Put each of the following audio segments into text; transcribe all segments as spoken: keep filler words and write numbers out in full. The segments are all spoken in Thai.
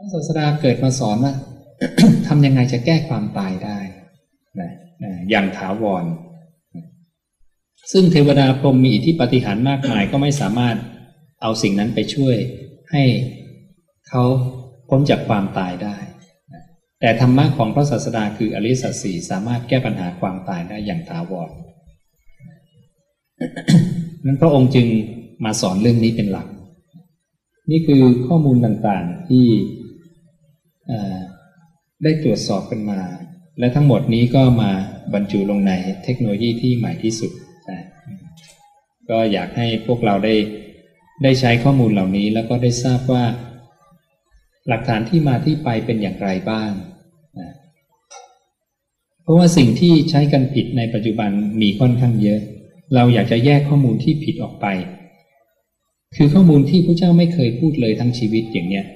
ระศาสดาเกิดมาสอนว่า ทำยังไงจะแก้ความตายได้นะอย่างถาวรซึ่งเทวดาพรหมมีอิทธิปาฏิหาริย์มากมายก็ไม่สามารถเอาสิ่งนั้นไปช่วยให้เขาพ้นจากความตายได้แต่ธรรมะของพระศาสดาคืออริยสัจสี่สามารถแก้ปัญหาความตายได้อย่างถาวร นั้นพระองค์จึงมาสอนเรื่องนี้เป็นหลักนี่คือข้อมูลต่างๆที่ได้ตรวจสอบกันมาและทั้งหมดนี้ก็มาบรรจุลงในเทคโนโลยีที่ใหม่ที่สุดนะก็อยากให้พวกเราได้ได้ใช้ข้อมูลเหล่านี้แล้วก็ได้ทราบว่าหลักฐานที่มาที่ไปเป็นอย่างไรบ้างนะเพราะว่าสิ่งที่ใช้กันผิดในปัจจุบันมีค่อนข้างเยอะเราอยากจะแยกข้อมูลที่ผิดออกไปคือข้อมูลที่พระเจ้าไม่เคยพูดเลยทั้งชีวิตอย่างเนี้ย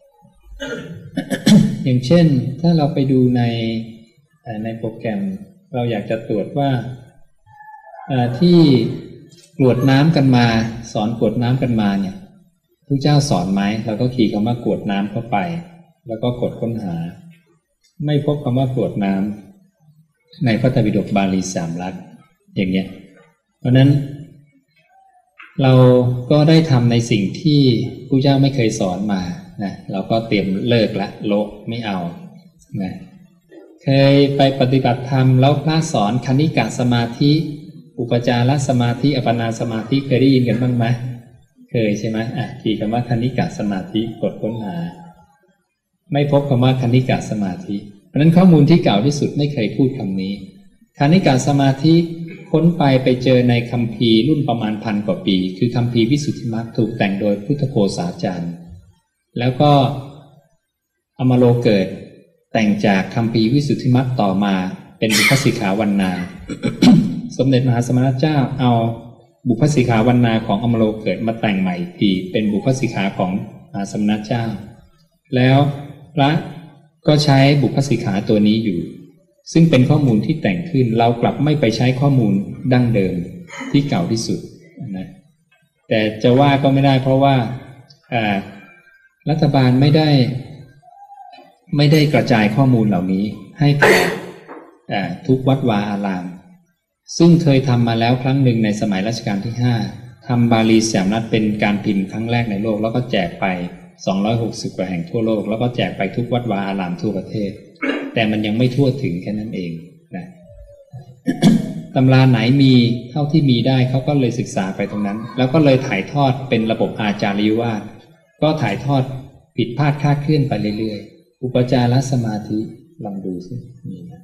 อย่างเช่นถ้าเราไปดูในในโปรแกรมเราอยากจะตรวจว่าที่กรวดน้ำกันมาสอนกรวดน้ำกันมาเนี่ยพระเจ้าสอนไหมเราก็คีย์คำว่ากรวดน้ำเข้าไปแล้วก็กดค้นหาไม่พบคำว่ากรวดน้ำในพระไตรปิฎกบาลีสามลักษณ์อย่างเงี้ยเพราะนั้นเราก็ได้ทำในสิ่งที่พระเจ้าไม่เคยสอนมานะเราก็เตรียมเลิกละโละไม่เอานะเคยไปปฏิบัติธรรมแล้วพระสอนคณิกะสมาธิอุปจารสมาธิอัปปนาสมาธิเคยได้ยินกันบ้างไหมเคยใช่ไหมอ่ะคีย์คำว่าคณิกะสมาธิกดค้นหาไม่พบคำว่าคณิกะสมาธิเพราะนั้นข้อมูลที่เก่าที่สุดไม่เคยพูดคำนี้คณิกะสมาธิค้นไปไปเจอในคัมภีร์รุ่นประมาณพันกว่าปีคือคัมภีร์วิสุทธิมรรคถูกแต่งโดยพุทธโฆษาจารย์แล้วก็อมโลเกิดแต่งจากคัมภีร์วิสุทธิมรรคต่อมาเป็นบุพสิกขาวรรณา สมเด็จมหาสมณเจ้าเอาบุพสิกขาวรรณาของอมโลเกิดมาแต่งใหม่อีกทีเป็นบุพสิกขาของมหาสมณเจ้าแล้วพระก็ใช้บุพสิกขาตัวนี้อยู่ซึ่งเป็นข้อมูลที่แต่งขึ้นเรากลับไม่ไปใช้ข้อมูลดั้งเดิมที่เก่าที่สุดนะแต่จะว่าก็ไม่ได้เพราะว่ารัฐบาลไม่ได้ไม่ได้กระจายข้อมูลเหล่านี้ให้แก่ทุกวัดวาอารามซึ่งเคยทำมาแล้วครั้งหนึ่งในสมัยรัชกาลที่ห้าทำบาลีสามรัฐเป็นการพิมพ์ครั้งแรกในโลกแล้วก็แจกไปสองร้อยหกสิบกว่าแห่งทั่วโลกแล้วก็แจกไปทุกวัดวาอารามทั่วประเทศแต่มันยังไม่ทั่วถึงแค่นั้นเองนะ ตำราไหนมีเท่าที่มีได้เขาก็เลยศึกษาไปตรงนั้นแล้วก็เลยถ่ายทอดเป็นระบบอาจาริยวาทก็ถ่ายทอดผิดพลาดคลาดเคลื่อนไปเรื่อยๆอุปจารสมาธิลองดูสิมีนะ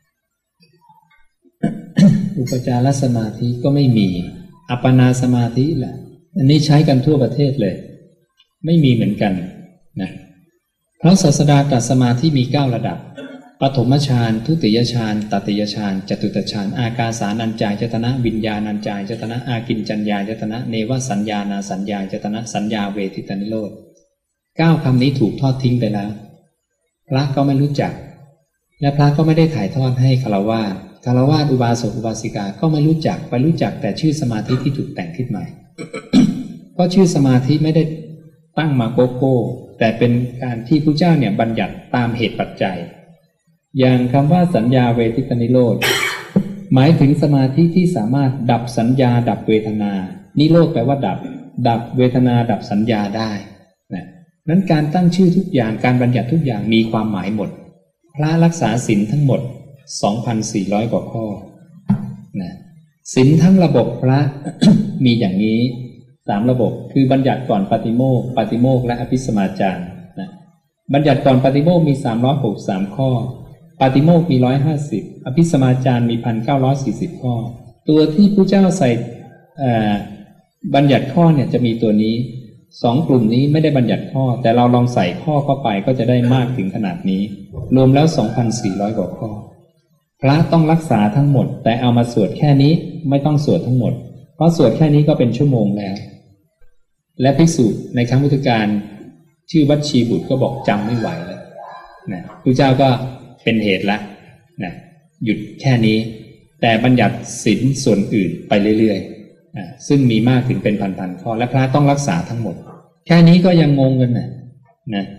อุปจารสมาธิก็ไม่มีอัปปนาสมาธิแหละอันนี้ใช้กันทั่วประเทศเลยไม่มีเหมือนกันนะพระศาสดาตรัสสมาธิมีเก้าระดับปฐมฌานทุติยฌานตติยฌานจตุตฌานอากาสานัญจายตนะวิญญาณัญจายตนะอากิญจัญญายตนะเนวสัญญานาสัญญายตนะสัญญาเวทิตานิโรธเก้าคำนี้ถูกทอดทิ้งไปแล้วพระก็ไม่รู้จักและพระก็ไม่ได้ถ่ายทอดให้ฆราวาสฆราวาสอุบาสกอุบาสิกาก็ไม่รู้จักไปรู้จักแต่ชื่อสมาธิที่ถูกแต่งขึ้นใหม่ เพราะชื่อสมาธิไม่ได้ตั้งมาโกโก้แต่เป็นการที่พระเจ้าเนี่ยบัญญัติตามเหตุปัจจัยอย่างคำว่าสัญญาเวทิตานิโรธ หมายถึงสมาธิที่สามารถดับสัญญาดับเวทนานิโรธแปลว่าดับดับเวทนาดับสัญญาได้นะนั้นการตั้งชื่อทุกอย่างการบัญญัติทุกอย่างมีความหมายหมดพระรักษาศีลทั้งหมด สองพันสี่ร้อย กว่าข้อนะศีลทั้งระบบพระ มีอย่างนี้สามระบบคือบัญญัติก่อนปาติโมกข์ปาติโมกข์และอภิสมาจารนะบัญญัติก่อนปาติโมกข์มีสามร้อยหกสิบสามข้อปาติโมกข์มีหนึ่งร้อยห้าสิบอภิสมาจารมี หนึ่งพันเก้าร้อยสี่สิบ ข้อตัวที่พระเจ้าใส่บัญญัติข้อเนี่ยจะมีตัวนี้สองกลุ่มนี้ไม่ได้บัญญัติข้อแต่เราลองใส่ข้อเข้าไปก็จะได้มากถึงขนาดนี้รวมแล้ว สองพันสี่ร้อย กว่าข้อพระต้องรักษาทั้งหมดแต่เอามาสวดแค่นี้ไม่ต้องสวดทั้งหมดเพราะสวดแค่นี้ก็เป็นชั่วโมงแล้วและภิกษุในครั้งพุทธกาลชื่อวัชชีบุตรก็บอกจำไม่ไหวแล้วนะพระเจ้าก็เป็นเหตุละนะหยุดแค่นี้แต่บัญญัติศีลส่วนอื่นไปเรื่อยๆนะซึ่งมีมากถึงเป็นพันๆข้อและพระต้องรักษาทั้งหมดแค่นี้ก็ยังงงกันนะนะพ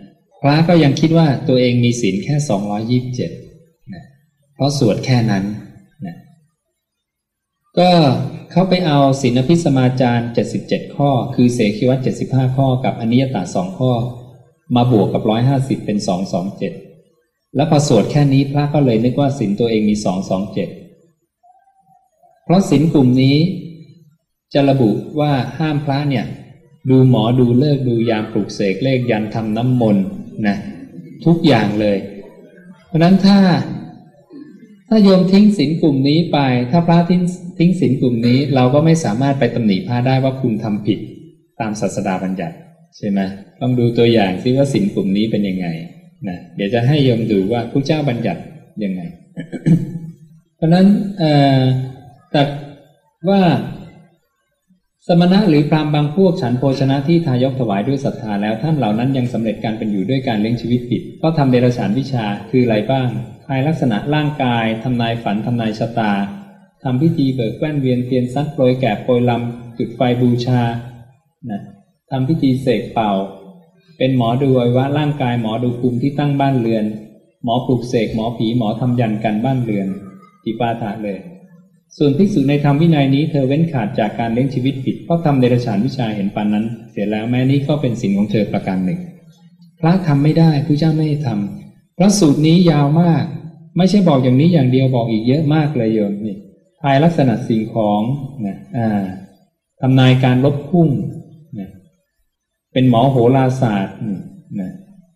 ระก็ยังคิดว่าตัวเองมีศีลแค่สองร้อยยี่สิบเจ็ดนะเพราะสวดแค่นั้นนะก็เขาไปเอาศีลอภิสมาจารเจ็ดสิบเจ็ดข้อคือเสขีวัตรเจ็ดสิบห้าข้อกับอนิยตสองข้อมาบวกกับหนึ่งร้อยห้าสิบเป็นสองร้อยยี่สิบเจ็ดแล้วพอสวดแค่นี้พระก็เลยนึกว่าศีลตัวเองมีสองร้อยยี่สิบเจ็ดเพราะศีลกลุ่มนี้จะระบุว่าห้ามพระเนี่ยดูหมอดูเลิกษ์ดูยามปลุกเสกเลขยันทำน้ำมนต์นะทุกอย่างเลยเพราะนั้นถ้าถ้าโยมทิ้งศีลกลุ่มนี้ไปถ้าพระทิ้งทิ้งศีลกลุ่มนี้เราก็ไม่สามารถไปตำหนิพระได้ว่าคุณทำผิดตามศาสดาบัญญัติใช่ไหมต้องดูตัวอย่างซิว่าศีลกลุ่มนี้เป็นยังไงนะเดี๋ยวจะให้โยมดูว่าพระเจ้าบัญญัติยังไง เพราะนั้นตัดว่าสมณะหรือพราหมณ์บางพวกฉันโภชนะที่ทายกถวายด้วยศรัทธาแล้วท่านเหล่านั้นยังสำเร็จการเป็นอยู่ด้วยการเลี้ยงชีวิตผิดก็ทำเดรัจฉานวิชาคืออะไรบ้างทายลักษณะร่างกายทำนายฝันทำนายชะตาทำพิธีเบิกแว่นเวียนเทียนซัดโปรยแกะโปรยลำจุดไฟบูชานะทำพิธีเสกเป่าเป็นหมอดูอวัยวะร่างกายหมอดูภูมิที่ตั้งบ้านเรือนหมอปลุกเสกหมอผีหมอทำยันกันบ้านเรือนอิปาถะเลยส่วนภิกษุในธรรมวินัยนี้เธอเว้นขาดจากการเลี้ยงชีวิตผิดเพราะทำเดรัจฉานวิชาเห็นปานนั้นเสียแล้วแม้นี้ก็เป็นศีลของเธอประการหนึ่งพระทำไม่ได้พระเจ้าไม่ให้ทำเพราะสูตรนี้ยาวมากไม่ใช่บอกอย่างนี้อย่างเดียวบอกอีกเยอะมากเลยโยมนี่ทายลักษณะสิ่งของนะอ่าทำนายการลบพุ่งนะเป็นหมอโหราศาสตร์นะ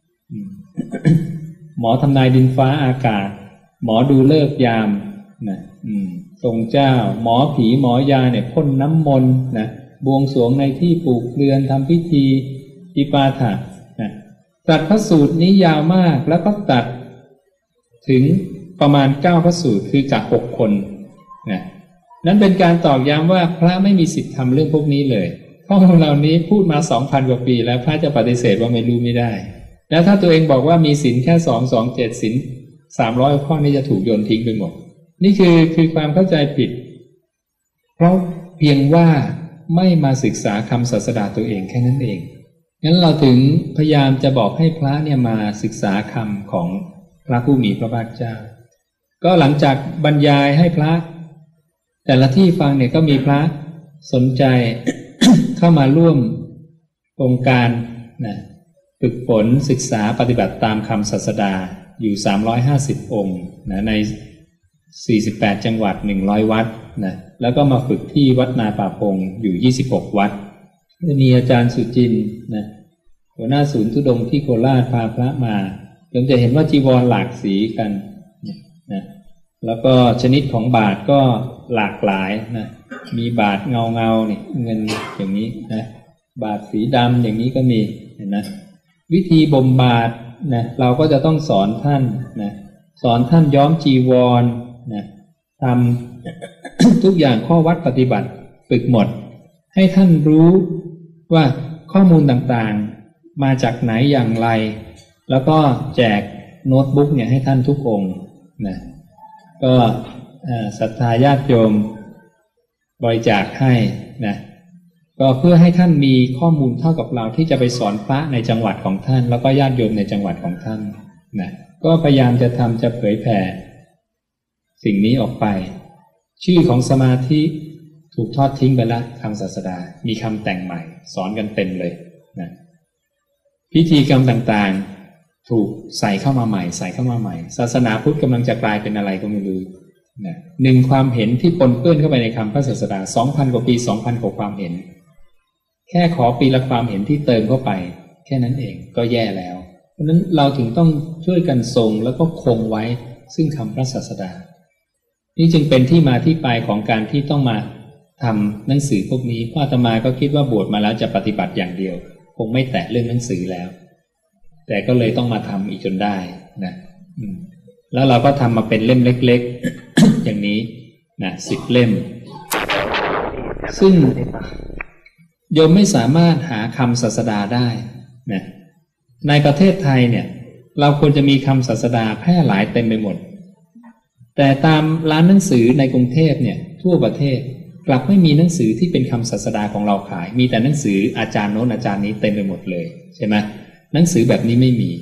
หมอทำนายดินฟ้าอากาศหมอดูฤกษ์ยามนะทรงเจ้าหมอผีหมอยาเนี่ยพ่นน้ำมนต์นะบวงสรวงในที่ปลูกเรือนทำพิธีอิปาถะนะตัดพระสูตรนี้ยาวมากแล้วก็ตัดถึงประมาณเก้าพระสูตรคือจากหกคนนะนั้นเป็นการตอกย้ำว่าพระไม่มีสิทธิ์ทำเรื่องพวกนี้เลยข้อมูลเหล่านี้พูดมาสองพันกว่าปีแล้วพระจะปฏิเสธว่าไม่รู้ไม่ได้แล้วถ้าตัวเองบอกว่ามีศีลแค่สองสองเจ็ดศีลสามร้อยข้อนี้จะถูกโยนทิ้งไปหมดนี่คือคือความเข้าใจผิดเพราะเพียงว่าไม่มาศึกษาคำศาสดาตัวเองแค่นั้นเองงั้นเราถึงพยายามจะบอกให้พระเนี่ยมาศึกษาคำของพระผู้มีพระภาคเจ้าก็หลังจากบรรยายให้พระแต่ละที่ฟังเนี่ยก็มีพระสนใจ เข้ามาร่วมโครงการนะฝึกฝนศึกษาปฏิบัติตามคำศาสดาอยู่สามร้อยห้าสิบองค์นะในสี่สิบแปดจังหวัดหนึ่งร้อยวัดนะแล้วก็มาฝึกที่วัดนาป่าพงอยู่ยี่สิบหกวัดมีอาจารย์สุจินต์นะหัวหน้าศูนย์ธุดงค์ที่โคราชพาพระมาโยมจะเห็นว่าจีวรหลากสีกันนะแล้วก็ชนิดของบาทก็หลากหลายนะมีบาทเงาเงาเนี่ยเงินอย่างนี้นะบาทสีดำอย่างนี้ก็มีเห็นนะวิธีบ่มบาทนะเราก็จะต้องสอนท่านนะสอนท่านย้อมจีวรนะทำ ทุกอย่างข้อวัดปฏิบัติฝึกหมดให้ท่านรู้ว่าข้อมูลต่างๆมาจากไหนอย่างไรแล้วก็แจกโน้ตบุ๊กเนี่ยให้ท่านทุกองค์นะก็ศรัทธาญาติโยมบริจาคให้นะก็เพื่อให้ท่านมีข้อมูลเท่ากับเราที่จะไปสอนพระในจังหวัดของท่านแล้วก็ญาติโยมในจังหวัดของท่านนะก็พยายามจะทำจะเผยแผ่สิ่งนี้ออกไปชื่อของสมาธิถูกทอดทิ้งไปแล้วคำศาสดามีคำแต่งใหม่สอนกันเต็มเลยนะพิธีกรรมต่างๆถูกใส่เข้ามาใหม่ใส่เข้ามาใหม่ศาสนาพุทธกำลังจะกลายเป็นอะไรก็ไม่รู้นะหนึ่งความเห็นที่ปนเปื้อนเข้าไปในคำพระศาสดาสองพันกว่าปีสองพันกว่าความเห็นแค่ขอปีละความเห็นที่เติมเข้าไปแค่นั้นเองก็แย่แล้วเพราะนั้นเราถึงต้องช่วยกันทรงแล้วก็คงไว้ซึ่งคำพระศาสดานี่จึงเป็นที่มาที่ไปของการที่ต้องมาทำหนังสือพวกนี้เพราะอาตมาก็คิดว่าบวชมาแล้วจะปฏิบัติอย่างเดียวคงไม่แตะเรื่องหนังสือแล้วแต่ก็เลยต้องมาทำอีกจนได้นะแล้วเราก็ทำมาเป็นเล่มเล็กๆ อย่างนี้นะสิบเล่มซึ่งโยมไม่สามารถหาคำศาสดาได้นะในประเทศไทยเนี่ยเราควรจะมีคำศาสดาแพร่หลายเต็มไปหมดแต่ตามร้านหนังสือในกรุงเทพเนี่ยทั่วประเทศกลับไม่มีหนังสือที่เป็นคำศาสดาของเราขายมีแต่หนังสืออาจารย์โน้นอาจารย์นี้เต็มไปหมดเลยใช่ไหมหนังสือแบบนี้ไม่มี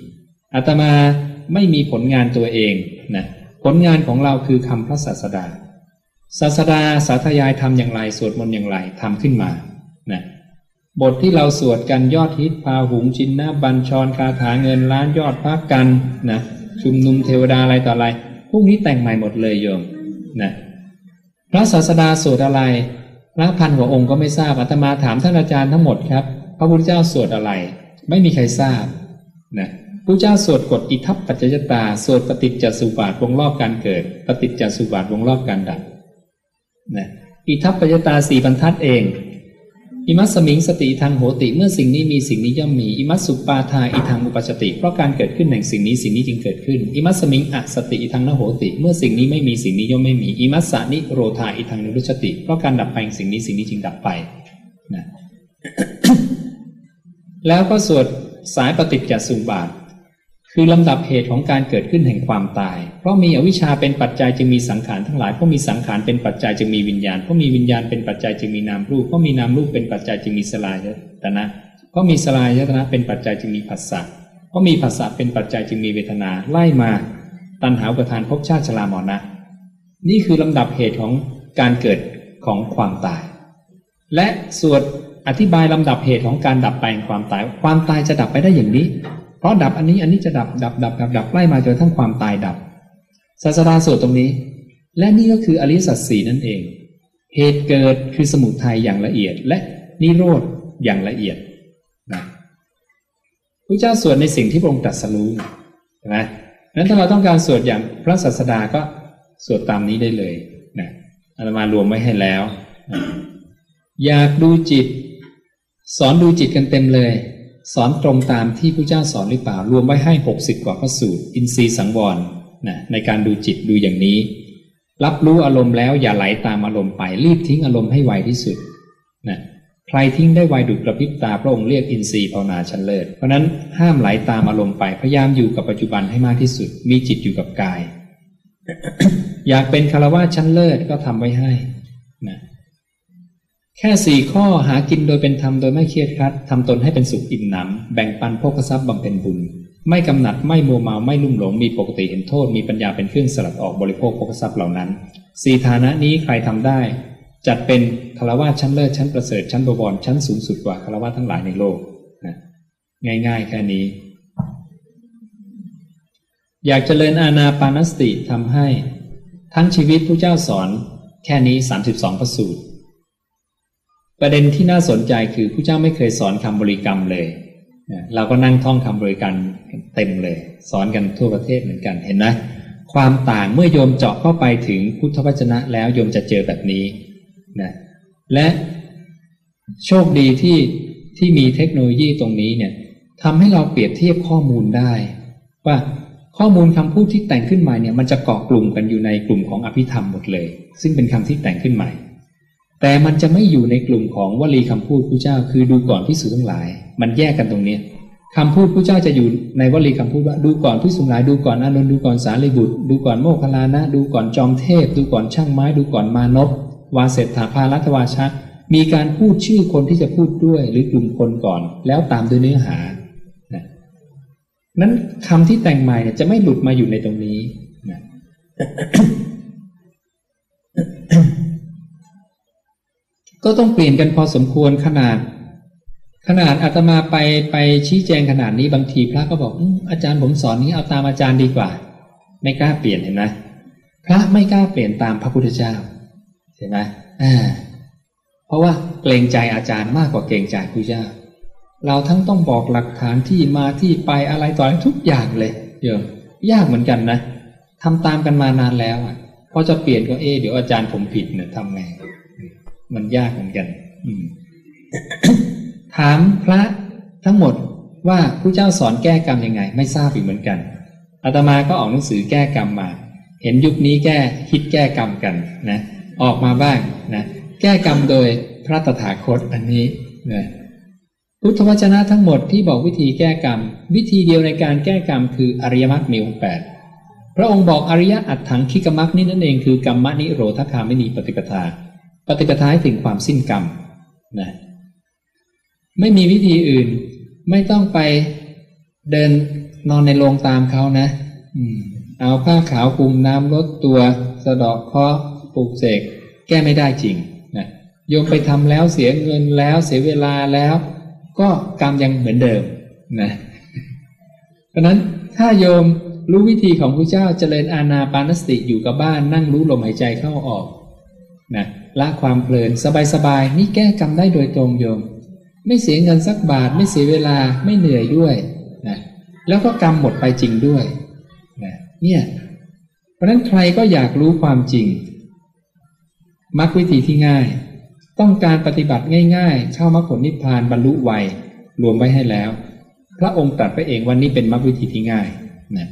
อาตมาไม่มีผลงานตัวเองนะผลงานของเราคือคำพระศาสดาศาสดาสาธยายทำอย่างไรสวดมนต์อย่างไรทำขึ้นมานะบทที่เราสวดกันยอดฮิตพาหุงชินนะบัญชรคาถาเงินล้านยอดพักกันนะชุมนุมเทวดาอะไรต่ออะไรพวกนี้แต่งใหม่หมดเลยโยมนะพระศาสดาสวดอะไรพระพันกว่าองค์ก็ไม่ทราบอาตมาถามท่านอาจารย์ทั้งหมดครับพระพุทธเจ้าสวดอะไรไม่มีใครทราบนะพระเจ้าสวดกฎอิทัปปัจจยตาสวดปฏิจจสุบาทวงรอบการเกิดปฏิจจสุบาทวงรอบการดับนะอิทัปปัจจยตาสี่บรรทัดเองอิมัสสมิงสติทางโหติเมื่อสิ่งนี้มีสิ่งนี้ย่อมมีอิมัสสุปาทาอิทังอุปชติเพราะการเกิดขึ้นแห่งสิ่งนี้สิ่งนี้จึงเกิดขึ้นอิมัสสมิงอสติอิทังนโหติเมื่อสิ่งนี้ไม่มีสิ่งนี้ย่อมไม่มีอิมัสสานิโรธาอิทังนิรุชติเพราะการดับไปแห่งสิ่งนี้สิ่งนี้จึงดับไปนะ แล้วก็สวดสายปฏิจจสุบาทคือลำดับเหตุของการเกิดขึ้นแห่งความตายเพราะมีอวิชชาเป็นปัจจัยจึงมีสังขารทั้งหลายเพราะมีสังขารเป็นปัจจัยจึงมีวิญญาณเพราะมีวิญญาณเป็นปัจจัยจึงมีนามรูปเพราะมีนามรูปเป็นปัจจัยจึงมีสลายตนะเพราะมีสลายตนะเป็นปัจจัยจึงมีผัสสะเพราะมีผัสสะเป็นปัจจัยจึงมีเวทนาไล่มาตัณหาอุปาทานภพชาติชรามรณะนี่คือลำดับเหตุของการเกิดของความตายและสวดอธิบายลำดับเหตุของการดับไปแห่งความตายความตายจะดับไปได้อย่างนี้เพราะดับอันนี้อันนี้จะดับดับดับดับดับไล่มาจนทั้งความตายดับศาสดาสวดตรงนี้และนี่ก็คืออริยสัจสี่นั่นเองเหตุเกิดคือสมุทัยอย่างละเอียดและนิโรธอย่างละเอียดนะพระเจ้าสวดในสิ่งที่พระองค์ตรัสรู้ใช่ไหมนั้นถ้าเราต้องการสวดอย่างพระศาสดาก็สวดตามนี้ได้เลยนะอาตมารวมไว้ให้แล้วนะอยากดูจิตสอนดูจิตกันเต็มเลยสอนตรงตามที่พระเจ้าสอนหรือเปล่ารวมไว้ให้หกสิบกว่าพระสูตรอินทรีย์สังวรนะในการดูจิตดูอย่างนี้รับรู้อารมณ์แล้วอย่าไหลตามอารมณ์ไปรีบทิ้งอารมณ์ให้ไวที่สุดนะใครทิ้งได้ไวดุจกระพริบตาพระองค์เรียกอินทรีย์ภาวนาชั้นเลิศเพราะนั้นห้ามไหลตามอารมณ์ไปพยายามอยู่กับปัจจุบันให้มากที่สุดมีจิตอยู่กับกาย อยากเป็นฆราวาสชั้นเลิศก็ทำไว้ให้นะแค่สี่ข้อหากินโดยเป็นธรรมโดยไม่เครียดครัดทำตนให้เป็นสุขอิ่มหนำแบ่งปันโภคทรัพย์บำเพ็ญบุญไม่กำหนัดไม่มัวเมาไม่ลุ่มหลงมีปกติเห็นโทษมีปัญญาเป็นเครื่องสลัดออกบริโภคโภคทรัพย์เหล่านั้นสี่ฐานะนี้ใครทำได้จัดเป็นฆราวาสชั้นเลิศชั้นประเสริฐชั้นบวรชั้นสูงสุดกว่าฆราวาสทั้งหลายในโลกนะง่ายๆแค่นี้อยากเจริญอานาปานสติทำให้ทั้งชีวิตพระเจ้าสอนแค่นี้สามสิบสองพระสูตรประเด็นที่น่าสนใจคือพระเจ้าไม่เคยสอนคำบริกรรมเลยเราก็นั่งท่องคำบริกรรมเต็มเลยสอนกันทั่วประเทศเหมือนกันเห็นนะความต่างเมื่อโยมเจาะเข้าไปถึงพุทธวจนะแล้วโยมจะเจอแบบนี้นะและโชคดีที่ที่มีเทคโนโลยีตรงนี้เนี่ยทำให้เราเปรียบเทียบข้อมูลได้ว่าข้อมูลคำพูดที่แต่งขึ้นใหม่เนี่ยมันจะเกาะกลุ่มกันอยู่ในกลุ่มของอภิธรรมหมดเลยซึ่งเป็นคำที่แต่งขึ้นใหม่แต่มันจะไม่อยู่ในกลุ่มของวลีคำพูดพระเจ้าคือดูก่อนภิกษุทั้งหลายมันแยกกันตรงนี้คำพูดพระเจ้าจะอยู่ในวลีคำพูดว่าดูก่อนภิกษุทั้งหลายดูก่อนอานนท์ดูก่อนสารีบุตรดูก่อนโมคคัลลานะดูก่อนจอมเทพดูก่อนช่างไม้ดูก่อนมานพวาเสถาภารัตวาชะมีการพูดชื่อคนที่จะพูดด้วยหรือกลุ่มคนก่อนแล้วตามด้วยเนื้อหานะนั้นคำที่แต่งใหม่จะไม่หลุดมาอยู่ในตรงนี้นะ ก็ต้องเปลี่ยนกันพอสมควรขนาดขนาดอาตมาไปไปชี้แจงขนาดนี้บางทีพระก็บอกอาจารย์ผมสอนนี้เอาตามอาจารย์ดีกว่าไม่กล้าเปลี่ยนเห็นไหมพระไม่กล้าเปลี่ยนตามพระพุทธเจ้าเห็นไหมอ่าเพราะว่าเกรงใจอาจารย์มากกว่าเกรงใจพระเจ้าเราทั้งต้องบอกหลักฐานที่มาที่ไปอะไรต่ออะไรทุกอย่างเลยเดี๋ยวยากเหมือนกันนะทำตามกันมานานแล้วอ่ะพอจะเปลี่ยนก็เอเดี๋ยวอาจารย์ผมผิดเนี่ยทำไงมันยากเหมือนกัน ถามพระทั้งหมดว่าผู้เจ้าสอนแก้กรรมยังไงไม่ทราบอีกเหมือนกันอาตมาก็ออกหนังสือแก้กรรมมาเห็นยุคนี้แก้ฮิตแก้กรรมกันนะออกมาบ้างนะแก้กรรมโดยพระตถาคตอันนี้นะพุทธวจนะทั้งหมดที่บอกวิธีแก้กรรมวิธีเดียวในการแก้กรรมคืออริยมรรคมีองค์แปดพระองค์บอกอริยอัตถังคิกมรรคนี้นั่นเองคือกรรมนิโรธคามินีปฏิปทาปฏิปทาถึงความสิ้นกรรมนะไม่มีวิธีอื่นไม่ต้องไปเดินนอนในโรงตามเขานะอืมเอาผ้าขาวคลุมน้ำลดตัวสะเดาะเคราะห์ปลุกเสกแก้ไม่ได้จริงนะโยมไปทำแล้วเสียเงินแล้วเสียเวลาแล้วก็กรรมยังเหมือนเดิมนะเพราะนั้นถ้าโยมรู้วิธีของพระเจ้าเจริญอานาปานสติอยู่กับบ้านนั่งรู้ลมหายใจเข้าออกนะละความเพลินสบายๆนี่แก้กรรมได้โดยตรงโยมไม่เสียเงินสักบาทไม่เสียเวลาไม่เหนื่อยด้วยนะแล้วก็กรรมหมดไปจริงด้วยนะเนี่ยเพราะนั้นใครก็อยากรู้ความจริงมรรควิธีที่ง่ายต้องการปฏิบัติง่ายๆเข้ามรรคผลนิพพานบรรลุไวรวมไว้ให้แล้วพระองค์ตรัสไปเองวันนี้เป็นมรรควิธีที่ง่ายนะ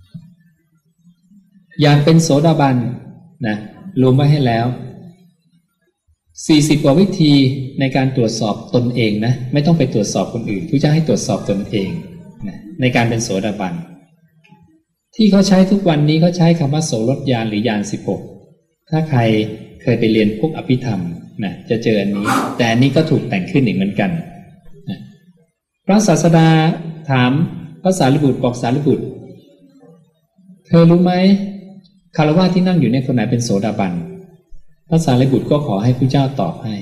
อยากเป็นโสดาบันนะรวมไว้ให้แล้วสี่สิบกว่าวิธีในการตรวจสอบตนเองนะไม่ต้องไปตรวจสอบคนอื่นพระเจ้าให้ตรวจสอบตนเองนะในการเป็นโสดาบันที่เขาใช้ทุกวันนี้เขาใช้คำว่าโสรถญาณหรือญาณสิบหกถ้าใครเคยไปเรียนพวกอภิธรรมนะจะเจออันนี้แต่อันนี้ก็ถูกแต่งขึ้นอีกเหมือนกันนะพระศาสดาถามพระสารีบุตรบอกสารีบุตรเธอรู้ไหมคฤหัสถ์ที่นั่งอยู่เนี่ยคนไหนเป็นโสดาบันพระสารีบุตรก็ขอให้พระเจ้าตอบให้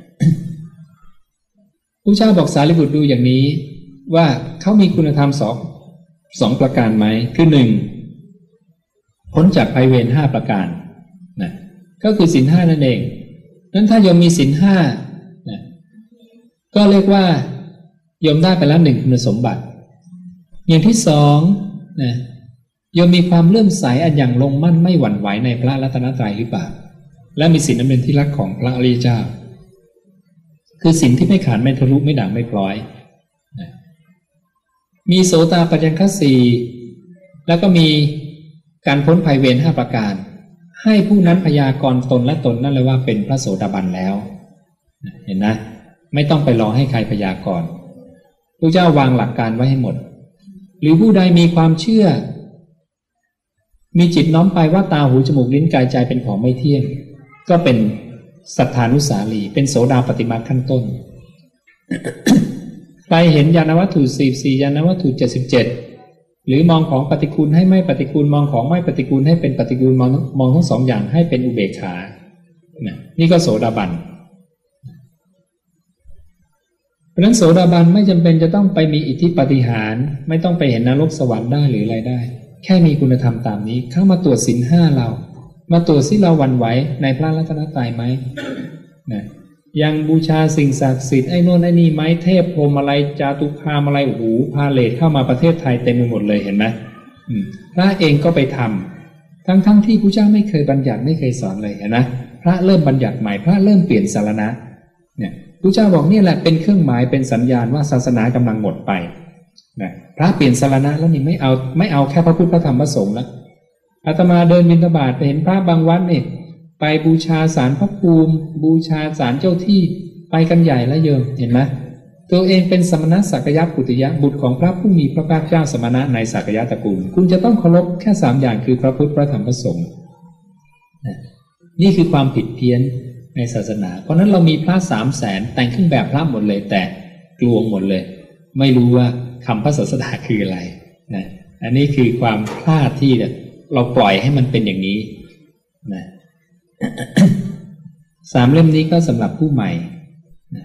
พระเจ้าบอกสารีบุตรดูอย่างนี้ว่าเขามีคุณธรรมสองสองประการไหมคือหนึ่งพ้นจากภัยเวรห้าประการนะก็คือศีลห้านั่นเองนั้นถ้าโยมมีศีลห้านะก็เรียกว่าโยมได้ไปแล้วหนึ่งคุณสมบัติอย่างที่สองนะโยมมีความเลื่อมใสอันอย่างลงมั่นไม่หวั่นไหวในพระรัตนตรัยหรือเปล่าและมีศีลนั้นเป็นที่รักของพระอริยเจ้าคือศีลที่ไม่ขาดไม่ทะลุไม่ด่างไม่พร้อยนะมีโสตาปัญญคัสสีแล้วก็มีการพ้นภัยเวรห้าประการให้ผู้นั้นพยากรณ์ตนและตนนั่นเลยว่าเป็นพระโสดาบันแล้วเห็นนะไม่ต้องไปรอให้ใครพยากรณ์พระเจ้าวางหลักการไว้ให้หมดหรือผู้ใดมีความเชื่อมีจิตน้อมไปว่าตาหูจมูกลิ้นกายใจเป็นของไม่เที่ยงก็เป็นสัทธานุสาลีเป็นโสดาปัตติมรรคขั้นต้น ใครเห็นญาณวัตถุสี่สิบสี่ญาณวัตถุเจ็ดสิบเจ็ดหรือมองของปฏิกูลให้ไม่ปฏิกูลมองของไม่ปฏิกูลให้เป็นปฏิกูลมองมองทั้งสองอย่างให้เป็นอุเบกขานี่ก็โสดาบันเพราะฉะนั้นโสดาบันไม่จำเป็นจะต้องไปมีอิทธิปาฏิหาริย์ไม่ต้องไปเห็นนรกสวรรค์ได้หรืออะไรได้แค่มีคุณธรรมตามนี้เข้ามาตรวจศีลห้าเรามาตรวจสิเราหวั่นไหวในพระรัตนตรัยไหมนะยังบูชาสิ่งศักดิ์สิทธิ์ไอ้โน่นไอ้นี่ไหมเทพพรหมอะไรจาตุคามอะไรโอ้โหพาเลทเข้ามาประเทศไทยเต็มไปหมดเลยเห็นไหมพระเองก็ไปทำทั้งๆ ท, ที่พระเจ้าไม่เคยบัญญัติไม่เคยสอนเลยเห็นไหมพระเริ่มบัญญัติใหม่พระเริ่มเปลี่ยนสารณะเนี่ยพระเจ้าบอกนี่แหละเป็นเครื่องหมายเป็นสัญญาณว่าศาสนากำลังหมดไปนะพระเปลี่ยนสารณะแล้วนี่ไม่เอาไม่เอาแค่พระพุทธพระธรรมพระสงฆ์แล้วอาตมาเดินบิณฑบาตไปเห็นพระบางวัดเนี่ยไปบูชาศาลพระภูมิบูชาศาลเจ้าที่ไปกันใหญ่แล้วโยมเห็นไหมตัวเองเป็นสมณะสักยะปุติยะบุตรของพระผู้มีพระภาคเจ้าสมณะในสักยะตระกูลคุณจะต้องเคารพแค่สามอย่างคือพระพุทธพระธรรมพระสงฆ์นี่คือความผิดเพี้ยนในศาสนาเพราะนั้นเรามีพระสามแสนแต่งเครื่องแบบพระหมดเลยแต่กลวงหมดเลยไม่รู้ว่าคำพระศาสดาคืออะไรนะอันนี้คือความพลาดที่เราปล่อยให้มันเป็นอย่างนี้นะ สามเล่มนี้ก็สำหรับผู้ใหม่นะ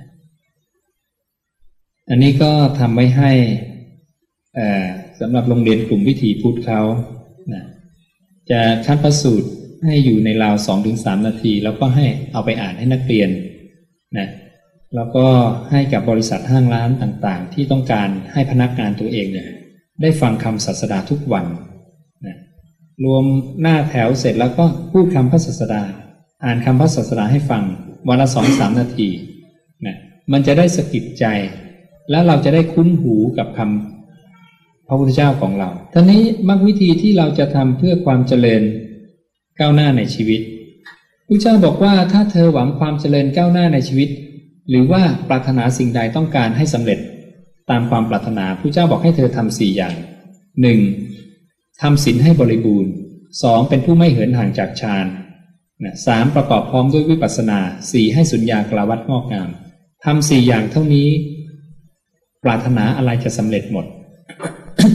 อันนี้ก็ทำไว้ให้สำหรับโรงเรียนกลุ่มวิถีพุทธเขานะจะคัดพระสูตรให้อยู่ในราว สองถึงสาม นาทีแล้วก็ให้เอาไปอ่านให้นักเรียนนะแล้วก็ให้กับบริษัทห้างร้านต่างๆที่ต้องการให้พนักงานตัวเองเนี่ยได้ฟังคำศาสดาทุกวันนะรวมหน้าแถวเสร็จแล้วก็พูดคำพระศาสดาอ่านคำพระศาสดาให้ฟังวันละ สองถึงสาม นาทีนะมันจะได้สะกิดใจแล้วเราจะได้คุ้นหูกับคำพระพุทธเจ้าของเราทีนี้มรรควิธีที่เราจะทำเพื่อความเจริญก้าวหน้าในชีวิตพระเจ้าบอกว่าถ้าเธอหวังความเจริญก้าวหน้าในชีวิตหรือว่าปรารถนาสิ่งใดต้องการให้สำเร็จตามความปรารถนาพระเจ้าบอกให้เธอทำสี่อย่างหนึ่งทำศีลให้บริบูรณ์สองเป็นผู้ไม่เหินห่างจากฌานสามประกอบพร้อมด้วยวิปัสสนาสี่ให้สุญญากลาวัฏงอกงามทำสี่อย่างเท่านี้ปรารถนาอะไรจะสำเร็จหมด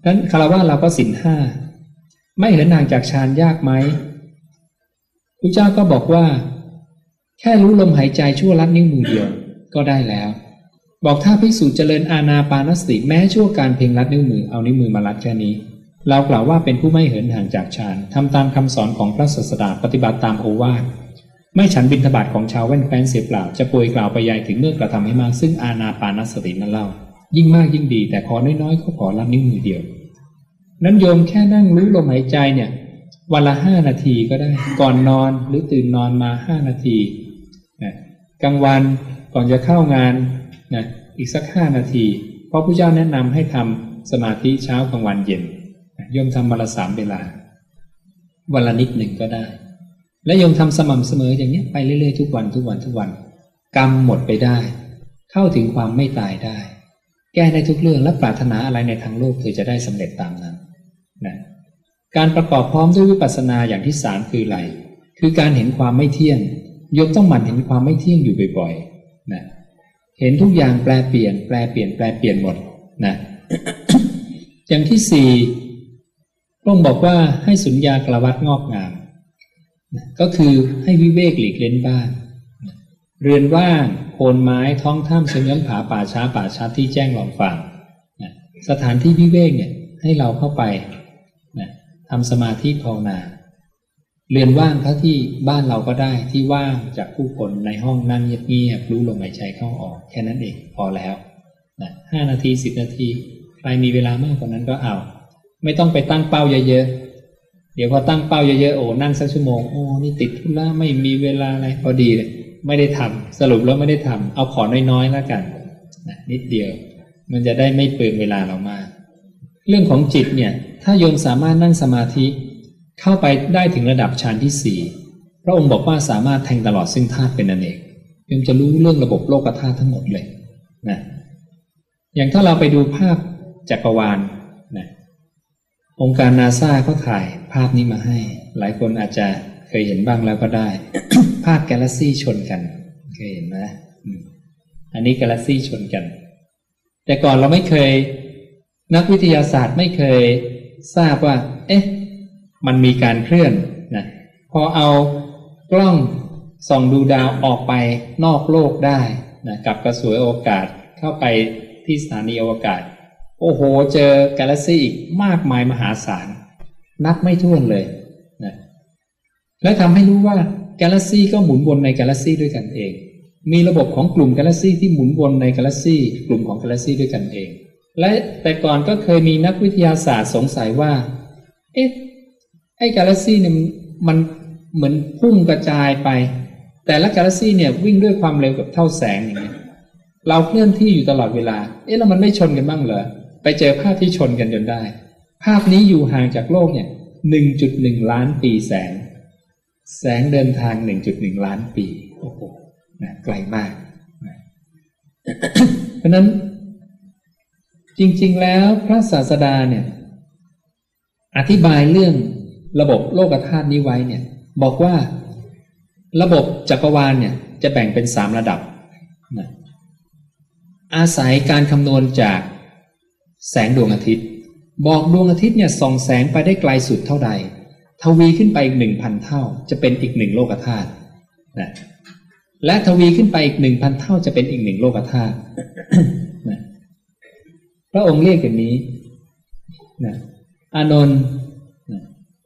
นั้นคารวะเราก็ศีลห้าไม่เหินห่างจากฌานยากไหมพระเจ้าก็บอกว่าแค่รู้ลมหายใจชั่วลัดนิ้วมือเดียวก็ได้แล้วบอกถ้าภิกษุเจริญอานาปานสติแม้ชั่วการเพ่งลัดนิ้วมือเอานิ้วมือมาลัดแค่นี้เรากล่าวว่าเป็นผู้ไม่เหินห่างจากฌานทำตามคำสอนของพระศาสดาปฏิบัติตามโอวาทไม่ฉันบิณฑบาตของชาวแว่นแคว้นเสียเปล่าจะป่วยกล่าวไปยายถึงเมื่อกระทำให้มากซึ่งอานาปานสตินั้นเล่ายิ่งมากยิ่งดีแต่ขอน้อยๆก็ขอลัดนิ้วมือเดียวนั้นโยมแค่นั่งรู้ลมหายใจเนี่ยวันละห้านาทีก็ได้ก่อนนอนหรือตื่นนอนมาห้านาทีนะกลางวันก่อนจะเข้างานนะอีกสักห้านาทีเพราะพระเจ้าแนะนำให้ทำสมาธิเช้ากลางวันเย็นโยมทำวันละสามเวลาวันละนิดหนึ่งก็ได้และโยมทำสม่ำเสมออย่างนี้ไปเรื่อยๆทุกวันทุกวันทุกวันกรรมหมดไปได้เข้าถึงความไม่ตายได้แก้ได้ทุกเรื่องและปรารถนาอะไรในทางโลกเธอจะได้สำเร็จตามนั้นนะการประกอบพร้อมด้วยวิปัสสนาอย่างที่สามคืออะไรคือการเห็นความไม่เที่ยงโยมต้องหมั่นเห็นความไม่เที่ยงอยู่บ่อยๆนะเห็นทุกอย่างแปรเปลี่ยนแปรเปลี่ยนแปรเปลี่ยนหมดนะ อย่างที่สี่พระองค์บอกว่าให้สุญญากลวัฏงอกงามนะก็คือให้วิเวกหลีกเล่นบ้านนะเรือนว่างโคนไม้ท้องถ้ำเชิงเงื้อมผาป่าช้าป่าชัดที่แจ้งลองฟังนะสถานที่วิเวกเนี่ยให้เราเข้าไปนะทำสมาธิภาวนาเรือนว่างเท่าที่บ้านเราก็ได้ที่ว่างจากผู้คนในห้องนั่งเงียบๆรู้ลมหายใจเข้าออกแค่นั้นเองพอแล้วนะห้านาทีสิบนาทีใครมีเวลามากกว่านั้นก็เอาไม่ต้องไปตั้งเป้าเยอะๆเดี๋ยวพอตั้งเป้าเยอะๆโอ้นั่งสักชั่วโมงโอ้นี่ติดธุระไม่มีเวลาอะไรพอดีเลยไม่ได้ทำสรุปแล้วไม่ได้ทำเอาขอน้อยๆแล้วกันนะนิดเดียวมันจะได้ไม่เปลืองเวลาเรามากเรื่องของจิตเนี่ยถ้าโยมสามารถนั่งสมาธิเข้าไปได้ถึงระดับฌานที่สี่พระองค์บอกว่าสามารถแทงตลอดซึ่งธาตุเป็นอเนกโยมจะรู้เรื่องระบบโลกธาตุทั้งหมดเลยนะอย่างถ้าเราไปดูภาพจักรวาลนะองค์การนาซาเขาถ่ายภาพนี้มาให้หลายคนอาจจะเคยเห็นบ้างแล้วก็ได้ ภาพกาแล็กซี่ชนกันเคยเห็นไหมอันนี้กาแล็กซี่ชนกันแต่ก่อนเราไม่เคยนักวิทยาศาสตร์ไม่เคยทราบว่าเอ๊ะมันมีการเคลื่อนนะพอเอากล้องส่องดูดาวออกไปนอกโลกได้นะกับกระสวยอวกาศเข้าไปที่สถานีอวกาศโอ้โหเจอกาแล็กซี่อีกมากมายมหาศาลนับไม่ถ้วนเลยนะและทำให้รู้ว่ากาแล็กซี่ก็หมุนวนในกาแล็กซี่ด้วยกันเองมีระบบของกลุ่มกาแล็กซี่ที่หมุนวนในกาแล็กซี่กลุ่มของกาแล็กซี่ด้วยกันเองและแต่ก่อนก็เคยมีนักวิทยาศาสตร์สงสัยว่าเอ๊ะไอ้กาแล็กซี่เนี่ยมันเหมือนพุ่งกระจายไปแต่ละกาแล็กซี่เนี่ยวิ่งด้วยความเร็วกับเท่าแสงอย่างเงี้ยเราเคลื่อนที่อยู่ตลอดเวลาเอ๊ะแล้วมันไม่ชนกันบ้างเหรอไปเจอภาพที่ชนกันจนได้ภาพนี้อยู่ห่างจากโลกเนี่ย หนึ่งจุดหนึ่ง ล้านปีแสงแสงเดินทาง หนึ่งจุดหนึ่ง ล้านปีโอ้โหนะไกลมากนะ เพราะนั้นจริงๆแล้วพระศาสดาเนี่ยอธิบายเรื่องระบบโลกธาตุนี้ไว้เนี่ยบอกว่าระบบจักรวาลเนี่ยจะแบ่งเป็นสามระดับนะอาศัยการคำนวณจากแสงดวงอาทิตย์บอกดวงอาทิตย์เนี่ยส่องแสงไปได้ไกลสุดเท่าใดทวีขึ้นไปอีก หนึ่งพัน เท่าจะเป็นอีกหนึ่งโลกธาตุนะและทวีขึ้นไปอีก หนึ่งพัน เท่าจะเป็นอีกหนึ่งโลกธาตุ นะพระองค์เรียกอย่างนี้นะอานนท์นะ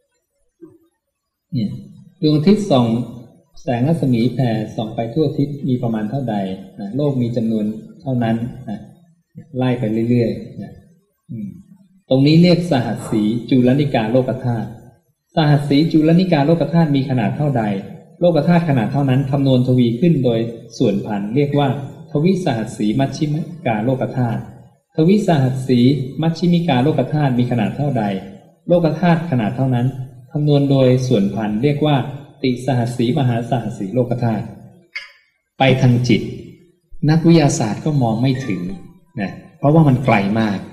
เนี่ยดวงอาทิตย์ส่องแสงรัศมีแผ่ส่องไปทั่วอาทิตย์มีประมาณเท่าใดนะโลกมีจำนวนเท่านั้นนะไล่ไปเรื่อยๆนะตรงนี้เรียกสหัสสีจุลนิกาโลกธาตุสหัสสีจุลนิกาโลกธาตุมีขนาดเท่าใดโลกธาตุขนาดเท่านั้นคำนวณทวีขึ้นโดยส่วนพันเรียกว่าทวิสหัสสีมัชชิมิกาโลกธาตุทวิสหัสสีมัชชิมิกาโลกธาตุมีขนาดเท่าใดโลกธาตุขนาดเท่านั้นคำนวณโดยส่วนพันเรียกว่าติสหัสสีมหาสหัสสีโลกธาตุไปทางจิตนักวิทยาศาสตร์ก็มองไม่ถึงนะเพราะว่ามันไกลมาก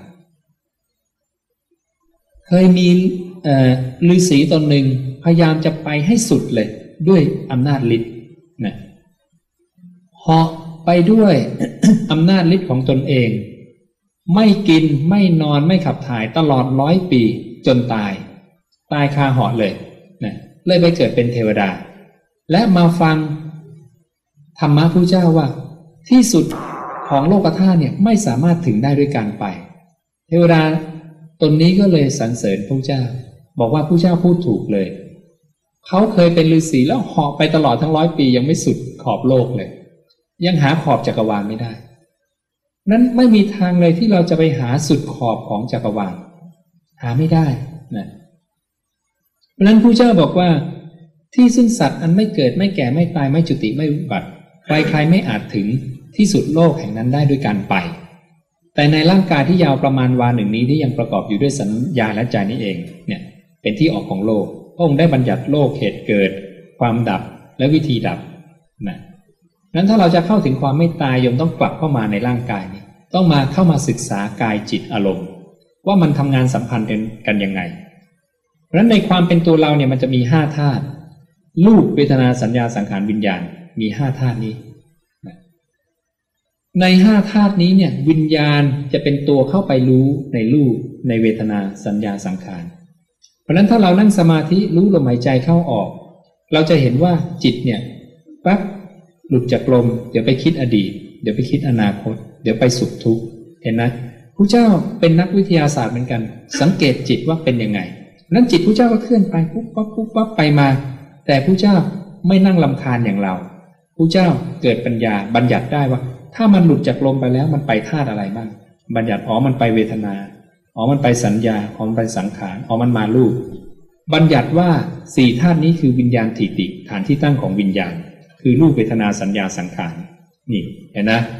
เคยมีฤาษีตนหนึ่งพยายามจะไปให้สุดเลยด้วยอำนาจฤทธิ์นะเหาะไปด้วย อำนาจฤทธิ์ของตนเองไม่กินไม่นอนไม่ขับถ่ายตลอดร้อยปีจนตายตายคาหอเลยนะเลยไปเกิดเป็นเทวดาและมาฟังธรรมะพระเจ้าว่าที่สุดของโลกธาตุเนี่ยไม่สามารถถึงได้ด้วยการไปเทวดาตนนี้ก็เลยสรรเสริญพระเจ้าบอกว่าพระเจ้าพูดถูกเลยเขาเคยเป็นฤาษีแล้วเหาะไปตลอดทั้งร้อยปียังไม่สุดขอบโลกเลยยังหาขอบจักรวาลไม่ได้นั้นไม่มีทางเลยที่เราจะไปหาสุดขอบของจักรวาลหาไม่ได้นะเพราะนั้นพระเจ้าบอกว่าที่ซึ่งสัตว์อันไม่เกิดไม่แก่ไม่ตายไม่จุติไม่วิบัติใครๆไม่อาจถึงที่สุดโลกแห่งนั้นได้ด้วยการไปแต่ในร่างกายที่ยาวประมาณวาหนึ่งนี้ที่ยังประกอบอยู่ด้วยสัญญาและใจนี้เองเนี่ยเป็นที่ออกของโลกพระองค์ได้บัญญัติโลกเหตุเกิดความดับและวิธีดับนะนั้นถ้าเราจะเข้าถึงความไม่ตายโยมต้องกลับเข้ามาในร่างกายนี้ต้องมาเข้ามาศึกษากายจิตอารมณ์ว่ามันทำงานสัมพันธ์กันยังไงเพราะฉะนั้นในความเป็นตัวเราเนี่ยมันจะมีห้าธาตุรูปเวทนาสัญญาสังขารวิญญาณมีห้าธาตุนี้ในห้าธาตุนี้เนี่ยวิญญาณจะเป็นตัวเข้าไปรู้ในรูปในเวทนาสัญญาสังขารเพราะฉะนั้นถ้าเรานั่งสมาธิรู้ลมหายใจเข้าออกเราจะเห็นว่าจิตเนี่ยปั๊บหลุดจากลมเดี๋ยวไปคิดอดีตเดี๋ยวไปคิดอนาคตเดี๋ยวไปสุขทุกข์เห็นไหมพระเจ้าเป็นนักวิทยาศาสตร์เหมือนกันสังเกตจิตว่าเป็นยังไงนั้นจิตพระเจ้าก็เคลื่อนไปปุ๊บปั๊บปุ๊บปั๊บไปมาแต่พระเจ้าไม่นั่งรำคาญอย่างเราพระเจ้าเกิดปัญญาบัญญัติได้ว่าถ้ามันหลุดจากลมไปแล้วมันไปธาตุอะไรบ้างบัญญัติอ๋อมันไปเวทนาอ๋อมันไปสัญญาอ๋อมันไปสังขารอ๋อมันมารูปบัญญัติว่าสี่ธาตุนี้คือวิญญาณถิติฐานที่ตั้งของวิญญาณคือรูปเวทนาสัญญาสังขารนี่เห็นนะ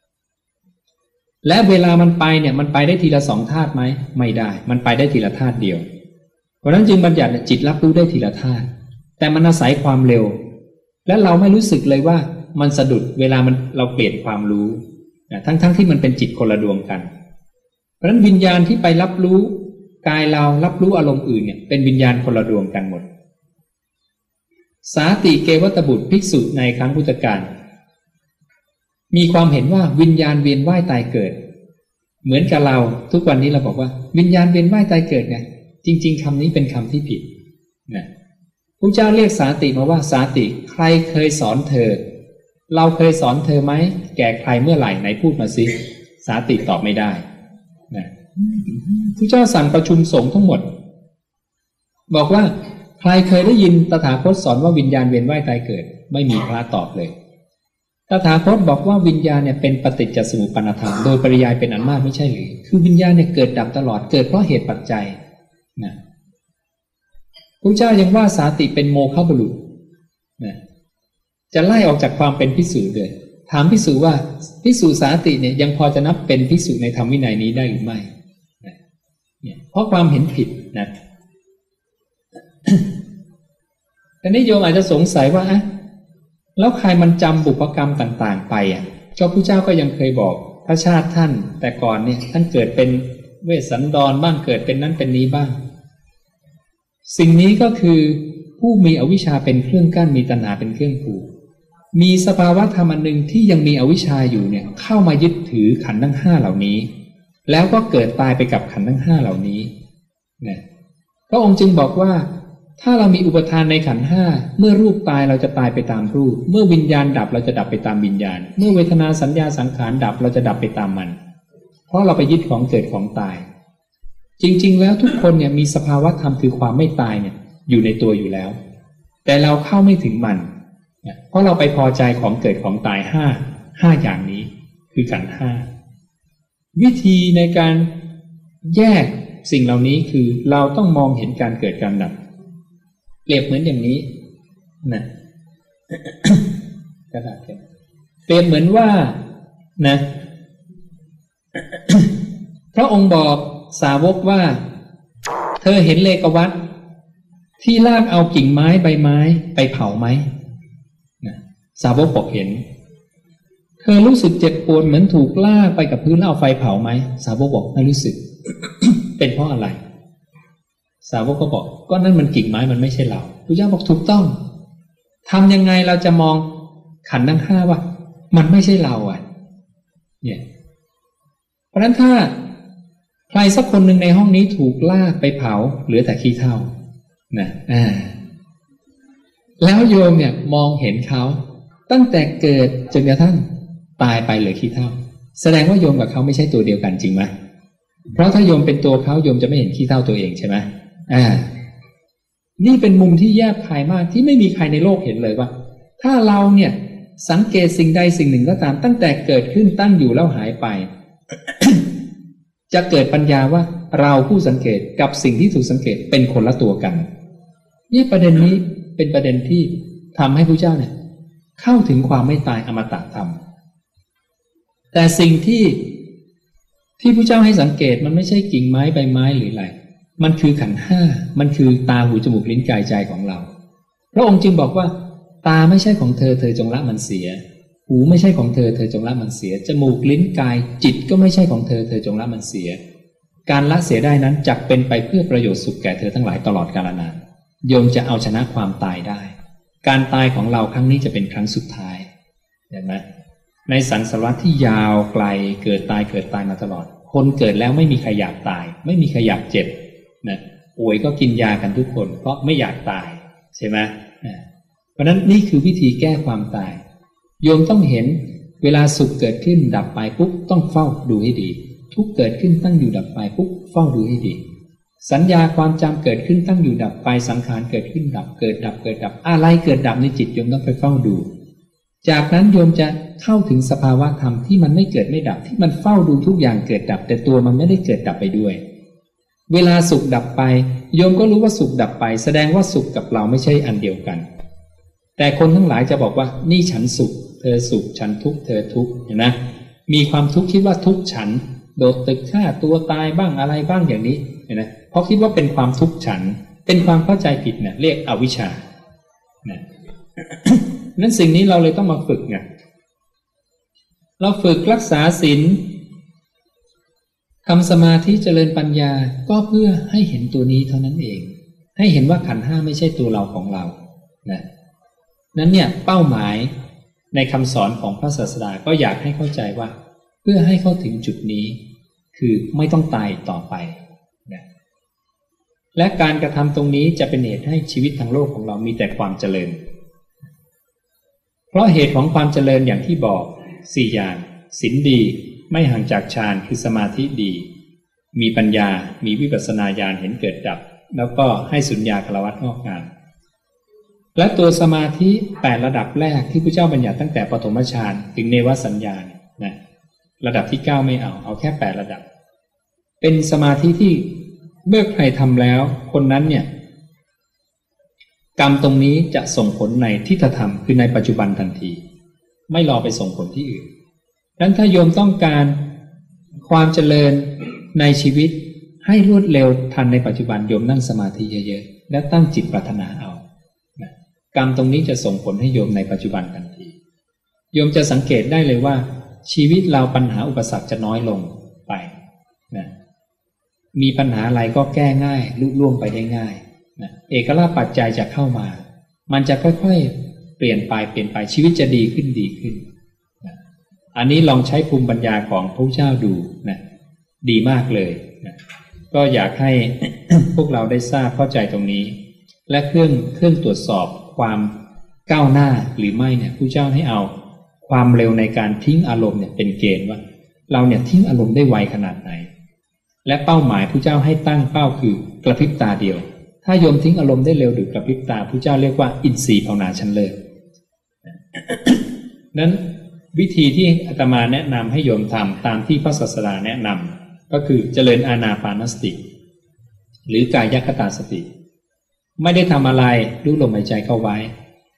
และเวลามันไปเนี่ยมันไปได้ทีละสองธาตุไหมไม่ได้มันไปได้ทีละธาตุเดียวเพราะนั้นจึงบัญญัติจิตรับรู้ได้ทีละธาตุแต่มันอาศัยความเร็วและเราไม่รู้สึกเลยว่ามันสะดุดเวลามันเราเปลี่ยนความรู้นะทั้งๆ ท, ที่มันเป็นจิตคนละดวงกันเพราะฉะนั้นวิญญาณที่ไปรับรู้กายเรารับรู้อารมณ์อื่นเนี่ยเป็นวิญญาณคนละดวงกันหมดสาติเกวัตบุตรภิกษุในครั้งพุทธกาลมีความเห็นว่าวิญญาณเวียนว่ายตายเกิดเหมือนกับเราทุกวันนี้เราบอกว่าวิญญาณเวียนว่ายตายเกิดเนี่ยจริงๆคำนี้เป็นคำที่ผิดนะพระเจ้าเรียกสาติมาว่าสาติใครเคยสอนเธอเราเคยสอนเธอไหมแก่ใครเมื่อไหร่ไหนพูดมาสิสาติตอบไม่ได้นะพระเจ้าสั่งประชุมสงฆ์ทั้งหมดบอกว่าใครเคยได้ยินตถาคตสอนว่าวิญญาณเวียนว่ายตายเกิดไม่มีพระตอบเลยตถาคตบอกว่าวิญญาณเนี่ยเป็นปฏิจจสมุปบาทธรรมโดยปริยายเป็นอันมากไม่ใช่หรือคือวิญญาณเนี่ยเกิดดับตลอดเกิดเพราะเหตุปัจจัยนะพระเจ้ายังว่าสาติเป็นโมฆะบุรุษนะจะไล่ออกจากความเป็นภิกษุเลยถามภิกษุว่าภิกษุสาติเนี่ยยังพอจะนับเป็นภิกษุในธรรมวินัยนี้ได้หรือไม่เนี่ยเพราะความเห็นผิดนะแต่นี้โยมอาจจะสงสัยว่าอะแล้วใครมันจำบุพกรรมต่างๆไปอ่ะเจ้าพระเจ้าก็ยังเคยบอกพระชาติท่านแต่ก่อนเนี่ยท่านเกิดเป็นเวสสันดรบ้างเกิดเป็นนั้นเป็นนี้บ้างสิ่งนี้ก็คือผู้มีอวิชชาเป็นเครื่องกั้นมีตัณหาเป็นเครื่องผูกมีสภาวะธรรมอันหนึ่งที่ยังมีอวิชชาอยู่เนี่ยเข้ามายึดถือขันธ์ทั้งห้าเหล่านี้แล้วก็เกิดตายไปกับขันธ์ทั้งห้าเหล่านี้นะพระองค์จึงบอกว่าถ้าเรามีอุปทานในขันธ์ห้าเมื่อรูปตายเราจะตายไปตามรูปเมื่อวิญญาณดับเราจะดับไปตามวิญญาณเมื่อเวทนาสัญญาสังขารดับเราจะดับไปตามมันเพราะเราไปยึดของเกิดของตายจริงๆแล้วทุกคนเนี่ยมีสภาวะธรรมคือความไม่ตายเนี่ยอยู่ในตัวอยู่แล้วแต่เราเข้าไม่ถึงมันเพราะเราไปพอใจของเกิดของตายห้าห้าอย่างนี้คือขันธ์ห้าวิธีในการแยกสิ่งเหล่านี้คือเราต้องมองเห็นการเกิดการดับเปรียบเหมือนอย่างนี้นะกระดาษเปรียบเหมือนว่านะพระองค์บอกสาวกว่าเธอเห็นเลกวัฏที่ลากเอากิ่งไม้ใบไม้ไปเผาไหมนะสาวกบอกเห็นเธอรู้สึกเจ็บปวดเหมือนถูกลากไปกับพื้นแล้วเอาไฟเผาไหมสาวกบอกไม่รู้สึก เป็นเพราะอะไรสาวกก็บอกก็นั่นมันกิ่งไม้มันไม่ใช่เราพระเจ้าบอกถูกต้องทำยังไงเราจะมองขันธ์ทั้งห้าว่ามันไม่ใช่เราอ่ะเนี่ยเพราะฉะนั้นถ้าใครสักคนหนึ่งในห้องนี้ถูกลากไปเผาเหลือแต่ขี้เถ้านะอ่าแล้วโยมเนี่ยมองเห็นเขาตั้งแต่เกิดจนกระทั่งตายไปเหลือขี้เถ้าแสดงว่าโยมกับเขาไม่ใช่ตัวเดียวกันจริงไหมเพราะถ้าโยมเป็นตัวเขาโยมจะไม่เห็นขี้เถ้าตัวเองใช่ไหมอ่านี่เป็นมุมที่แยบคายมากที่ไม่มีใครในโลกเห็นเลยว่าถ้าเราเนี่ยสังเกตสิ่งใดสิ่งหนึ่งก็ตามตั้งแต่เกิดขึ้นตั้งอยู่แล้วหายไป จะเกิดปัญญาว่าเราผู้สังเกตกับสิ่งที่ถูกสังเกตเป็นคนละตัวกันนี่ประเด็นนี้เป็นประเด็นที่ทำให้พระเจ้าเนี่ยเข้าถึงความไม่ตายอมตะธรรมแต่สิ่งที่ที่พระเจ้าให้สังเกตมันไม่ใช่กิ่งไม้ใบไม้หรืออะไรมันคือขันธ์ห้ามันคือตาหูจมูกลิ้นกายใจของเราพระองค์จึงบอกว่าตาไม่ใช่ของเธอเธอจงละมันเสียหูไม่ใช่ของเธอเธอจงละมันเสียจมูกลิ้นกายจิตก็ไม่ใช่ของเธอเธอจงละมันเสียการละเสียได้นั้นจักเป็นไปเพื่อประโยชน์สุขแก่เธอทั้งหลายตลอดกาลนานโยมจะเอาชนะความตายได้การตายของเราครั้งนี้จะเป็นครั้งสุดท้ายเห็นไหมในสังสารวัฏที่ยาวไกลเกิดตายเกิดตายมาตลอดคนเกิดแล้วไม่มีใครอยากตายไม่มีใครอยากเจ็บนะป่วยก็กินยากันทุกคนเพราะไม่อยากตายใช่ไหมเพราะนั้นนี่คือวิธีแก้ความตายโยมต้องเห็นเวลาสุขเกิดขึ้นดับไปปุ๊บต้องเฝ้าดูให้ดีทุกเกิดขึ้นตั้งอยู่ดับไปปุ๊บเฝ้าดูให้ดีสัญญาความจำเกิดขึ้นตั้งอยู่ดับไปสังขารเกิดขึ้นดับเกิดดับเกิดดับอะไรเกิดดับในจิตโยมต้องไปเฝ้าดูจากนั้นโยมจะเข้าถึงสภาวะธรรมที่มันไม่เกิดไม่ดับที่มันเฝ้าดูทุกอย่างเกิดดับแต่ตัวมันไม่ได้เกิดดับไปด้วยเวลาสุขดับไปโยมก็รู้ว่าสุขดับไปแสดงว่าสุขกับเราไม่ใช่อันเดียวกันแต่คนทั้งหลายจะบอกว่านี่ฉันสุขเธอสุขฉันทุกข์เธอทุกข์เห็นไหมมีความทุกข์คิดว่าทุกข์ฉันโดดตึกฆ่าตัวตายบ้างอะไรบ้างอย่างนี้เห็นไหมเพราะคิดว่าเป็นความทุกข์ฉันเป็นความเข้าใจผิดเนี่ยเรียกอวิชชานะนั้นสิ่งนี้เราเลยต้องมาฝึกไงเราฝึกรักษาศีลทำสมาธิเจริญปัญญาก็เพื่อให้เห็นตัวนี้เท่านั้นเองให้เห็นว่าขันธ์ห้าไม่ใช่ตัวเราของเรานะนั้นเนี่ยเป้าหมายในคำสอนของพระศาสดาก็อยากให้เข้าใจว่าเพื่อให้เข้าถึงจุดนี้คือไม่ต้องตายต่อไปนะและการกระทำตรงนี้จะเป็นเหตุให้ชีวิตทางโลกของเรามีแต่ความเจริญเพราะเหตุของความเจริญอย่างที่บอกสี่อย่างศีลดีไม่ห่างจากฌานคือสมาธิดีมีปัญญามีวิปัสสนาญาณเห็นเกิดดับแล้วก็ให้สุญญาคารวัตงอกงามและตัวสมาธิแปดระดับแรกที่พระเจ้าบัญญัติตั้งแต่ปฐมฌานถึงเนวสัญญาณนะระดับที่เก้าไม่เอาเอาแค่แปดระดับเป็นสมาธิที่เมื่อใครทำแล้วคนนั้นเนี่ยกรรมตรงนี้จะส่งผลในทิฏฐธรรมคือในปัจจุบันทันทีไม่รอไปส่งผลที่อื่นดังนั้นถ้าโยมต้องการความเจริญในชีวิตให้รวดเร็วทันในปัจจุบันโยมนั่งสมาธิเยอะๆและตั้งจิตปรารถนาเอานะกรรมตรงนี้จะส่งผลให้โยมในปัจจุบันทันทีโยมจะสังเกตได้เลยว่าชีวิตเราปัญหาอุปสรรคจะน้อยลงไปนะมีปัญหาอะไรก็แก้ง่ายลุล่วงไปได้ง่ายนะเอกลาภปัจจัยจะเข้ามามันจะค่อยๆเปลี่ยนไปเปลี่ยนไปชีวิตจะดีขึ้นดีขึ้นนะอันนี้ลองใช้ภูมิปัญญาของพระเจ้าดูนะดีมากเลยนะก็อยากให้ พวกเราได้ทราบเข้าใจตรงนี้และเครื่องเครื่องตรวจสอบความก้าวหน้าหรือไม่เนี่ยพระเจ้าให้เอาความเร็วในการทิ้งอารมณ์เนี่ยเป็นเกณฑ์ว่าเราเนี่ยทิ้งอารมณ์ได้ไวขนาดไหนและเป้าหมายพระเจ้าให้ตั้งเป้าคือกระพริบตาเดียวถ้าโยมทิ้งอารมณ์ได้เร็วดึกกระพริบตาพระเจ้าเรียกว่าอินทรีย์ภาวนาชั้นเลิศ นั้นวิธีที่อาตมาแนะนำให้โยมทำตามที่พระศาสดาแนะนำก็คือเจริญอานาปานสติหรือกายคตาสติไม่ได้ทำอะไรรู้ลมหายใจเข้าไว้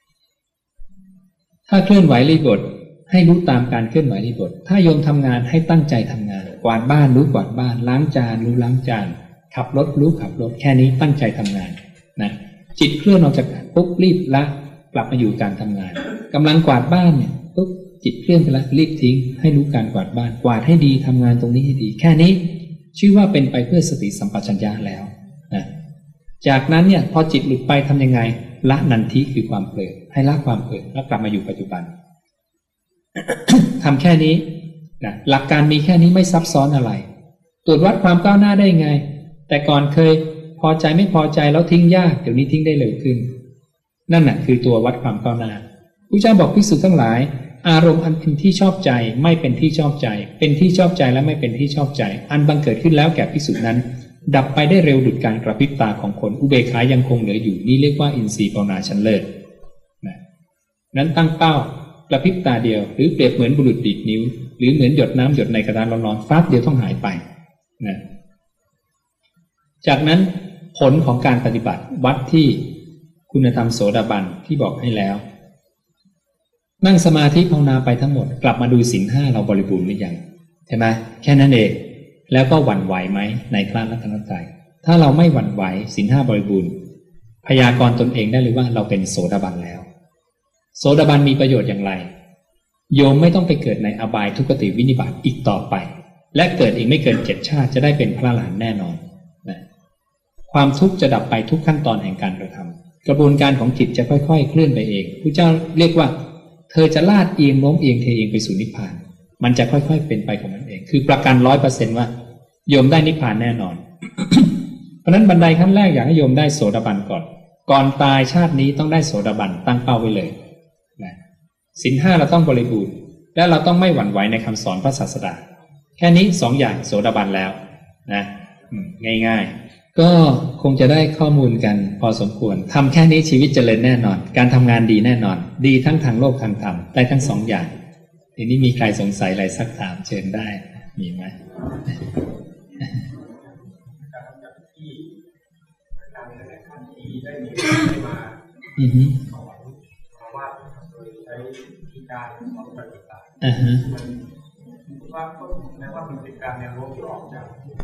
ถ้าเคลื่อนไหวรีบทให้รู้ตามการเคลื่อนไหวรีบทถ้าโยมทำงานให้ตั้งใจทำงานกวาดบ้านรู้กวาดบ้านล้างจานรู้ล้างจานขับรถรู้ขับรถแค่นี้ตั้งใจทำงานนะจิตเคลื่อนออกจากปุ๊บรีบละกลับมาอยู่การทำงานกำลังกวาดบ้านเนี่ยปุ๊บจิตเคลื่อนไปแล้วรีบทิ้งให้รู้การกวาดบ้านกวาดให้ดีทำงานตรงนี้ให้ดีแค่นี้ชื่อว่าเป็นไปเพื่อสติสัมปชัญญะแล้วนะจากนั้นเนี่ยพอจิตหลุดไปทำยังไงละนันทิคือความเพลิดให้ละความเพลิดแล้วกลับมาอยู่ปัจจุบัน ทำแค่นี้นะหลักการมีแค่นี้ไม่ซับซ้อนอะไรตรวจวัดความก้าวหน้าได้ไงแต่ก่อนเคยพอใจไม่พอใจแล้วทิ้งยากเดี๋ยวนี้ทิ้งได้เร็วขึ้นนั่นน่ะคือตัววัดความก้าวหน้าพระเจ้าบอกภิกษุทั้งหลายอารมณ์อันเป็นที่ชอบใจไม่เป็นที่ชอบใจเป็นที่ชอบใจและไม่เป็นที่ชอบใจอันบังเกิดขึ้นแล้วแก่ภิกษุนั้นดับไปได้เร็วดุจการกระพริบตาของคนอุเบกขายังคงเหลืออยู่นี่เรียกว่าอินทรีย์ภาวนาชั้นเลิศนะนั้นตั้งเป้ากระพริบตาเดียวหรือเปรียบเหมือนบุรุษดีดนิ้วหรือเหมือนหยดน้ำหยดในกระดานร้อนๆฟาบเดียวต้องหายไปนะจากนั้นผลของการปฏิบัติวัดที่คุณธรรมโสดาบันที่บอกให้แล้วนั่งสมาธิภาวนาไปทั้งหมดกลับมาดูศีลห้าเราบริบูรณ์หรือยังใช่ไหมแค่นั้นเองแล้วก็หวั่นไหวไหมในพระรัตนตรัยถ้าเราไม่หวั่นไหวศีลห้าบริบูรณ์พยากรณ์ตนเองได้เลยว่าเราเป็นโสดาบันแล้วโสดาบันมีประโยชน์อย่างไรโยมไม่ต้องไปเกิดในอบายทุกขติวินิบาตอีกต่อไปและเกิดอีกไม่เกินเจ็ดชาติจะได้เป็นพระอรหันต์แน่นอนนะความทุกข์จะดับไปทุกขั้นตอนแห่งการกระทำกระบวนการของจิตจะค่อยๆเคลื่อนไปเองพระเจ้าเรียกว่าเธอจะลาดเอียงโน้มเอียงเทเองไปสู่นิพพานมันจะค่อยๆเป็นไปของมันเองคือประกันร้อยเปอร์เซนต์ว่าโยมได้นิพพานแน่นอน เพราะนั้นบันไดขั้นแรกอยากให้โยมได้โสดาบันก่อนก่อนตายชาตินี้ต้องได้โสดาบันตั้งเป้าไว้เลยนะศีลห้าเราต้องบริบูรณ์และเราต้องไม่หวั่นไหวในคำสอนพระศาสดาแค่นี้สองอย่างโสดาบันแล้วนะง่ายๆก็คงจะได้ข้อมูลกันพอสมควรทำแค่นี้ชีวิตเจริญแน่นอนการทำงานดีแน่นอนดีทั้งทางโลกทางธรรมได้ทั้งสองอย่างทีนี้มีใครสงสัยอะไรสักถามเชิญได้มีไหมอือฮึอ่าฮะว่าแม้ว่ามันเป็นการแนวโน้มที่ออกจาก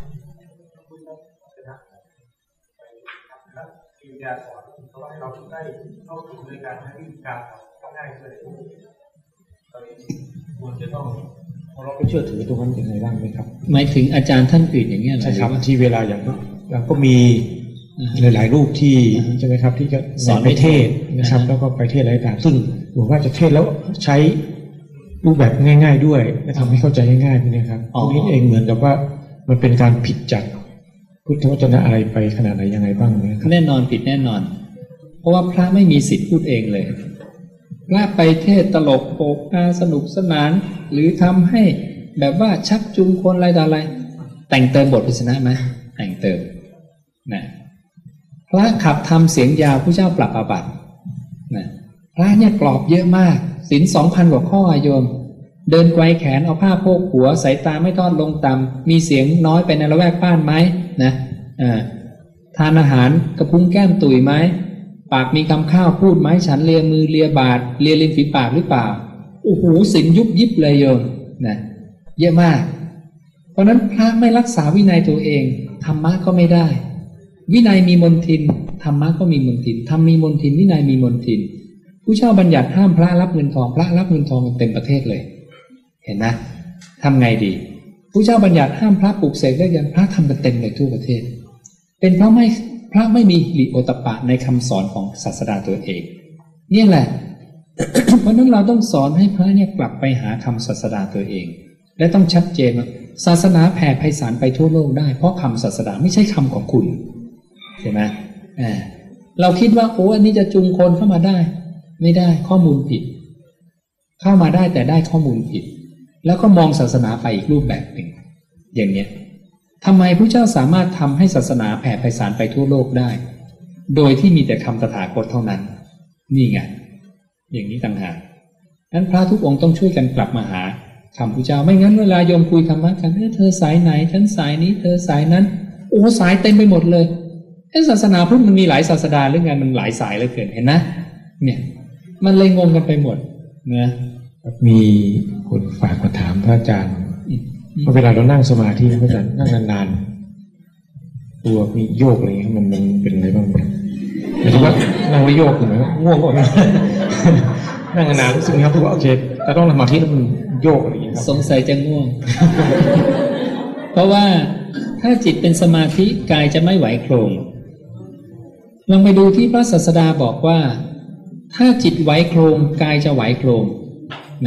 และวิทยาสอนเพราะว่าให้เราได้เข้าถึงในการใช้วิธีการทำง่ายขึ้นเราควรจะต้องเราไปเชื่อถือตรงนั้นยังไงบ้างไหมครับหมายถึงอาจารย์ท่านอื่นอย่างเงี้ยใช่ครับที่เวลาอย่างอย่างก็มีหลายๆรูปที่ใช่ไหมครับที่จะสอนไปเทศนะครับแล้วก็ไปเทศอะไรต่างซึ่งผมว่าจะเทศแล้วใช้รูปแบบง่ายๆด้วยและทำให้เข้าใจง่ายๆนะครับตรงนี้เองเหมือนกับว่ามันเป็นการผิดจากพุทธวจนะอะไรไปขนาดไหนยังไงบ้างนะครับแน่นอนผิดแน่นอนเพราะว่าพระไม่มีสิทธิ์พูดเองเลยพระไปเทศตลกโปกฮาสนุกสนานหรือทำให้แบบว่าชักจูงคนอะไรต่ออะไรแต่งเติมบทพิสนะไหมแต่งเติมนะพระขับทำเสียงยาวผู้เจ้าปรับอาบัตินะพระเนี่ยกรอบเยอะมากศีลสองพันกว่าข้อโยมเดินไกวแขนเอาผ้าโพกหัวสายตาไม่ทอดลงต่ำมีเสียงน้อยไปในละแวกบ้านไหมนะอ่าทานอาหารกระพุ้งแก้มตุ๋ยไหมปากมีคำข้าวพูดไหมฉันเลียมือเลียบาทเลียลิ้นฝีปากหรือเปล่าโอ้โหศีลยุบยิบเลยโยมนะเยอะมากเพราะนั้นพระไม่รักษาวินัยตัวเองธรรมะก็ไม่ได้วินัยมีมนทินธรรมะก็มีมนทินธรรมมีมนทินวินัยมีมนทินผู้เช่าบัญญัติห้ามพระรับเงินทองพระรับเงินทองเต็มประเทศเลยเห็นนะทำไงดีผู้เช่าบัญญัติห้ามพระปลูกเสกได้ยังพระทำกันเต็มเลยทั่วประเทศเป็นเพราะไม่พระไม่มีหิริโอตปะในคำสอนของศาสดาตัวเองนี่แหละ เพราะนั้นเราต้องสอนให้พระเนี่ยกลับไปหาคำศาสดาตัวเองและต้องชัดเจนว่าศาสนาแผ่ไพศาลไปทั่วโลกได้เพราะคำศาสดาไม่ใช่คำของคุณใช่ไหมอ่าเราคิดว่าโอ้อันนี้จะจูงคนเข้ามาได้ไม่ได้ข้อมูลผิดเข้ามาได้แต่ได้ข้อมูลผิดแล้วก็มองศาสนาไปอีกรูปแบบหนึ่งอย่างเนี้ยทำไมพระเจ้าสามารถทำให้ศาสนาแผ่ไพศาลไปทั่วโลกได้โดยที่มีแต่คำตถาคตเท่านั้นนี่ไงอย่างนี้ต่างหากนั้นพระทุกองค์ต้องช่วยกันกลับมาหาคำพระเจ้าไม่งั้นเวลาโยมคุยธรรมะกันเออเธอสายไหนฉันสายนี้เธอสายนั้นโอ้สายเต็มไปหมดเลยไอ้ศาสนาพุทธมันมีหลายศาสดาหรือไงมันหลายสายเหลือเกินเห็นนะเนี่ยมันเลยงงกันไปหมดนะมีคนฝากมาถามพระอาจารย์ว่าเวลาเรานั่งสมาธิพระอาจารย์นั่งนานๆตัวมีโยกอะไรเงี้ยมันมันเป็นอะไรบ้างครับหมายถึงว่านั่งแล้วโยกเหมือนง่วงก่อนนั่งนานๆรู้สึกครับว่าโอเคแต่ต้องสมาธิแล้วมันโยกอะไรอย่างเงี้ยครับสงสัยจะง่วง เพราะว่าถ้าจิตเป็นสมาธิกายจะไม่ไหวโครงลองไปดูที่พระศาสดาบอกว่าถ้าจิตไหวโครงกายจะไหวโครงนะ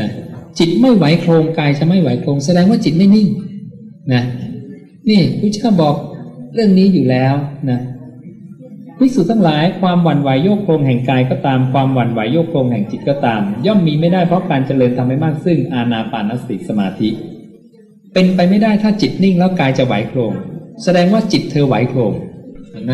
จิตไม่ไหวโครงกายจะไม่ไหวโครงแสดงว่าจิตไม่นิ่งนะนี่พระเจ้าบอกเรื่องนี้อยู่แล้วนะภิกษุทั้งหลายความหวั่นไหวโยกโครงแห่งกายก็ตามความหวั่นไหวโยกโครงแห่งจิตก็ตามย่อมมีไม่ได้เพราะการเจริญทำให้มากซึ่งอานาปานสติสมาธิเป็นไปไม่ได้ถ้าจิตนิ่งแล้วกายจะไหวโครงแสดงว่าจิตเธอไหวโครงเห็นไหม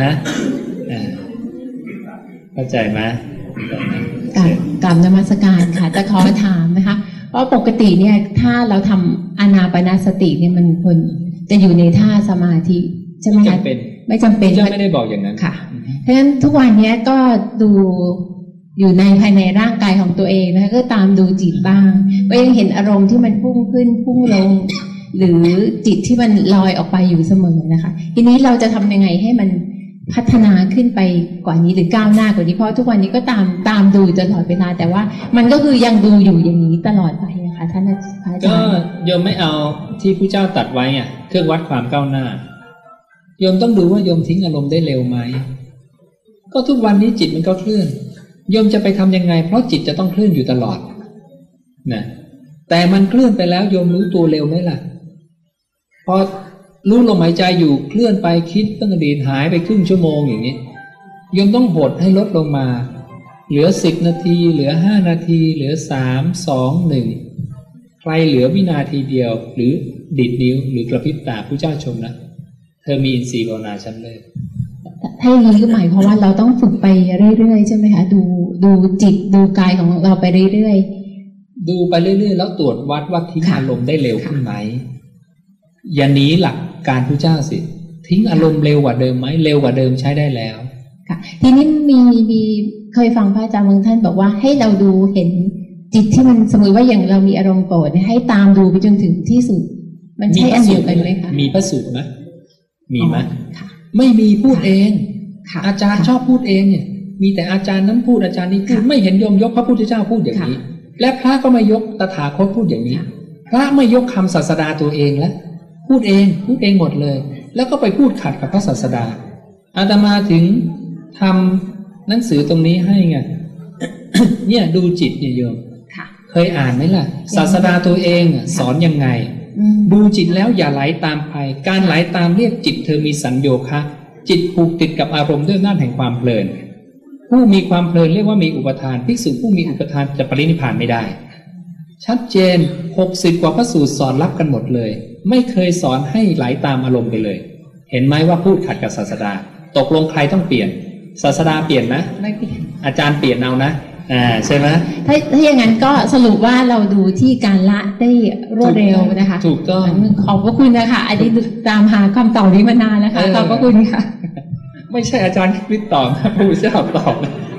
เข้าใจไหมกราบกราบนมัสการค่ะจะขอถามนะคะเพราะปกติเนี่ยถ้าเราทำอานาปานสติเนี่ยมันควรจะอยู่ในท่าสมาธิใช่ไหมคะไม่จำเป็นไม่ได้บอกอย่างนั้นค่ะเพราะฉะนั้นทุกวันนี้ก็ดูอยู่ในภายในร่างกายของตัวเองนะคะก็ตามดูจิตบ้างก็ยังเห็นอารมณ์ที่มันพุ่งขึ้นพุ่งลงหรือจิตที่มันลอยออกไปอยู่เสมอนะคะทีนี้เราจะทำยังไงให้มันพัฒนาขึ้นไปกว่านี้หรือก้าวหน้ากว่านี้เพราะทุกวันนี้ก็ตามตามดูตลอดเวลาแต่ว่ามันก็คือยังดูอยู่อย่างนี้ตลอดไปนะคะท่านอาจารย์ก็โยมไม่เอาที่พระเจ้าตรัสไว้อ่ะเครื่องวัดความก้าวหน้าโยมต้องดูว่าโยมทิ้งอารมณ์ได้เร็วไหมก็ทุกวันนี้จิตมันก็เคลื่อนโยมจะไปทำยังไงเพราะจิตจะต้องเคลื่อนอยู่ตลอดนะแต่มันเคลื่อนไปแล้วโยมรู้ตัวเร็วไหมล่ะพอรู้ลมหายใจอยู่เคลื่อนไปคิดตั้งอดีตหายไปครึ่งชั่วโมงอย่างนี้โยมต้องหดให้ลดลงมาเหลือสิบนาทีเหลือห้านาทีเหลือสามสองหนึ่งใครเหลือวินาทีเดียวหรือดิดนิ้วหรือกระพริบตาผู้เจ้าชมนะเธอมีอินทรีย์ภาวนาชั้นเลิศถ้าอย่างนี้ก็หมายความว่าเราต้องฝึกไปเรื่อยๆใช่ไหมคะดูดูจิตดูกายของเราไปเรื่อยๆดูไปเรื่อยๆแล้วตรวจวัดว่าทิ้งอารมณ์ได้เร็วขึ้นไหมอย่าหนีหลักการพระเจ้าสิทิ้งอารมณ์เร็วกว่าเดิมไหมเร็วกว่าเดิมใช้ได้แล้วค่ะทีนี้มีมีเคยฟังพระอาจารย์บางท่านบอกว่าให้เราดูเห็นจิตที่มันสมมติว่าอย่างเรามีอารมณ์โกรธให้ตามดูไปจนถึงที่สุดมันใช่อันเดียวกันไหมคะมีพระสูตรไหมมีไหมไม่มีพูดเองอาจารย์ชอบพูดเองเนี่ยมีแต่อาจารย์นั้นพูดอาจารย์นี้พูดไม่เห็นโยมยกพระพุทธเจ้าพูดอย่างนี้และพระก็ไม่ยกตถาคตพูดอย่างนี้พระไม่ยกคำศาสดาตัวเองแล้วพูดเองพูดเองหมดเลยแล้วก็ไปพูดขัดกับพระศาสดาอาตมาถึงทำหนังสือตรงนี้ให้ไง เนี่ยดูจิตเนี่ยโยมเคยอ่านไหมล่ะศาสดาตัวเองสอนยังไงดูจิตแล้วอย่าไหลตามไปการไหลตามเรียกจิตเธอมีสัญโยคะจิตผูกติดกับอารมณ์ด้วยอำนาจแห่งความเพลินผู้มีความเพลินเรียกว่ามีอุปทานภิกษุผู้มีอุปทานจะปรินิพพานไม่ได้ชัดเจนหกสิบกว่าพระสูตรสอนรับกันหมดเลยไม่เคยสอนให้ไหลตามอารมณ์ไปเลยเห็นไหมว่าพูดขัดกับศาสดาตกลงใครต้องเปลี่ยนศาสดาเปลี่ยนนะไม่เปลี่ยนอาจารย์เปลี่ยนเอานะอ่าใช่ไหมถ้าถ้าอย่างนั้นก็สรุปว่าเราดูที่การละได้รวดเร็วนะคะถูกต้องขอบพระคุณนะคะอันนี้ตามหาคำตอบนี้มานานแล้วค่ะขอบพระคุณค่ะไม่ใช่อาจารย์คริสตอบนะผู้เชี่ยวตอบ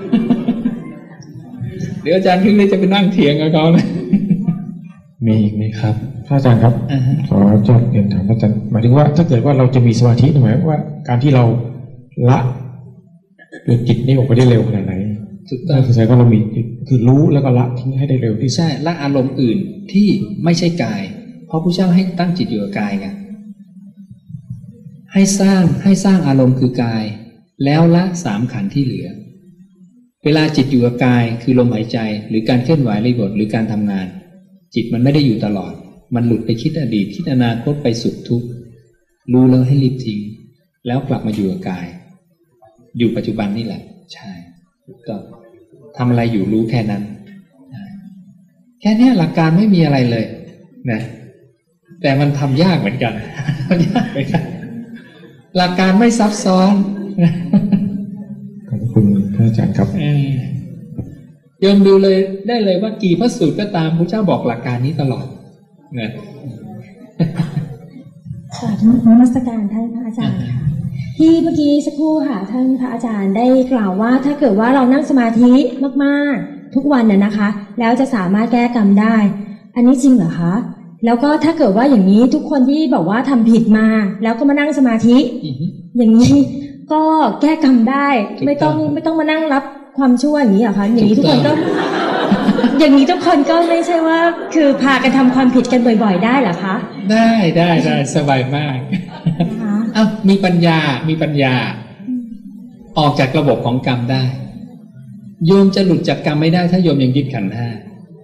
เดี๋ยวอาจารย์คริสจะไปนั่งเถียงกับเขาเลยมีอีกไหมครับพระอาจารย์ครับ uh-huh. ขอจะเรียนถามพระอาจารย์หมายถึงว่าถ้าเกิดว่าเราจะมีสมาธิหมายว่าการที่เราละตัวจิตนี่ออกไปได้เร็วขนาดไหนถูกต้องแสดงว่าเรามีคือรู้แล้วก็ละทิ้งให้ได้เร็วที่ใช่ละอารมณ์อื่นที่ไม่ใช่กายเพราะพระเจ้าให้ตั้งจิตอยู่กับกายไงให้สร้างให้สร้างอารมณ์คือกายแล้วละสามขันธ์ที่เหลือเวลาจิตอยู่กับกายคือลมหายใจหรือการเคลื่อนไหวรีบทหรือการทำงานจิตมันไม่ได้อยู่ตลอดมันหลุดไปคิดอดีตคิดอนาคตไปสุขทุกข์รู้แล้วให้รีบทิ้งแล้วกลับมาอยู่กับกายอยู่ปัจจุบันนี่แหละใช่ก็ทำอะไรอยู่รู้แค่นั้นแค่นี้หลักการไม่มีอะไรเลยนะแต่มันทำยากเหมือนกันยากเหมือนกันหลักการไม่ซับซ้อนขอบคุณพระอาจารย์ครับโยมดูเลยได้เลยว่ากี่พระสูตรก็ตามพระเจ้าบอกหลักการนี้ตลอดนะสาธุนมัสการท่านพระอาจารย์ค่ะที่เมื่อกี้สักครู่ค่ะท่านพระอาจารย์ได้กล่าวว่าถ้าเกิดว่าเรานั่งสมาธิมากๆทุกวันน่ะนะคะแล้วจะสามารถแก้กรรมได้อันนี้จริงเหรอคะแล้วก็ถ้าเกิดว่าอย่างนี้ทุกคนที่บอกว่าทำผิดมาแล้วก็มานั่งสมาธิอย่างนี้ก็แก้กรรมได้ไม่ต้องไม่ต้องมานั่งรับความชั่วอย่างนี้เหรอคะอย่างนี้ทุกคนก็อย่างนี้ทุกคนก็ไม่ใช่ว่าคือพากันทำความผิดกันบ่อยๆได้เหรอคะได้ได้ได้สบายมากอ้าวมีปัญญามีปัญญาออกจากระบบของกรรมได้โยมจะหลุดจากกรรมไม่ได้ถ้าโยมยังยึดขันธ์ห้า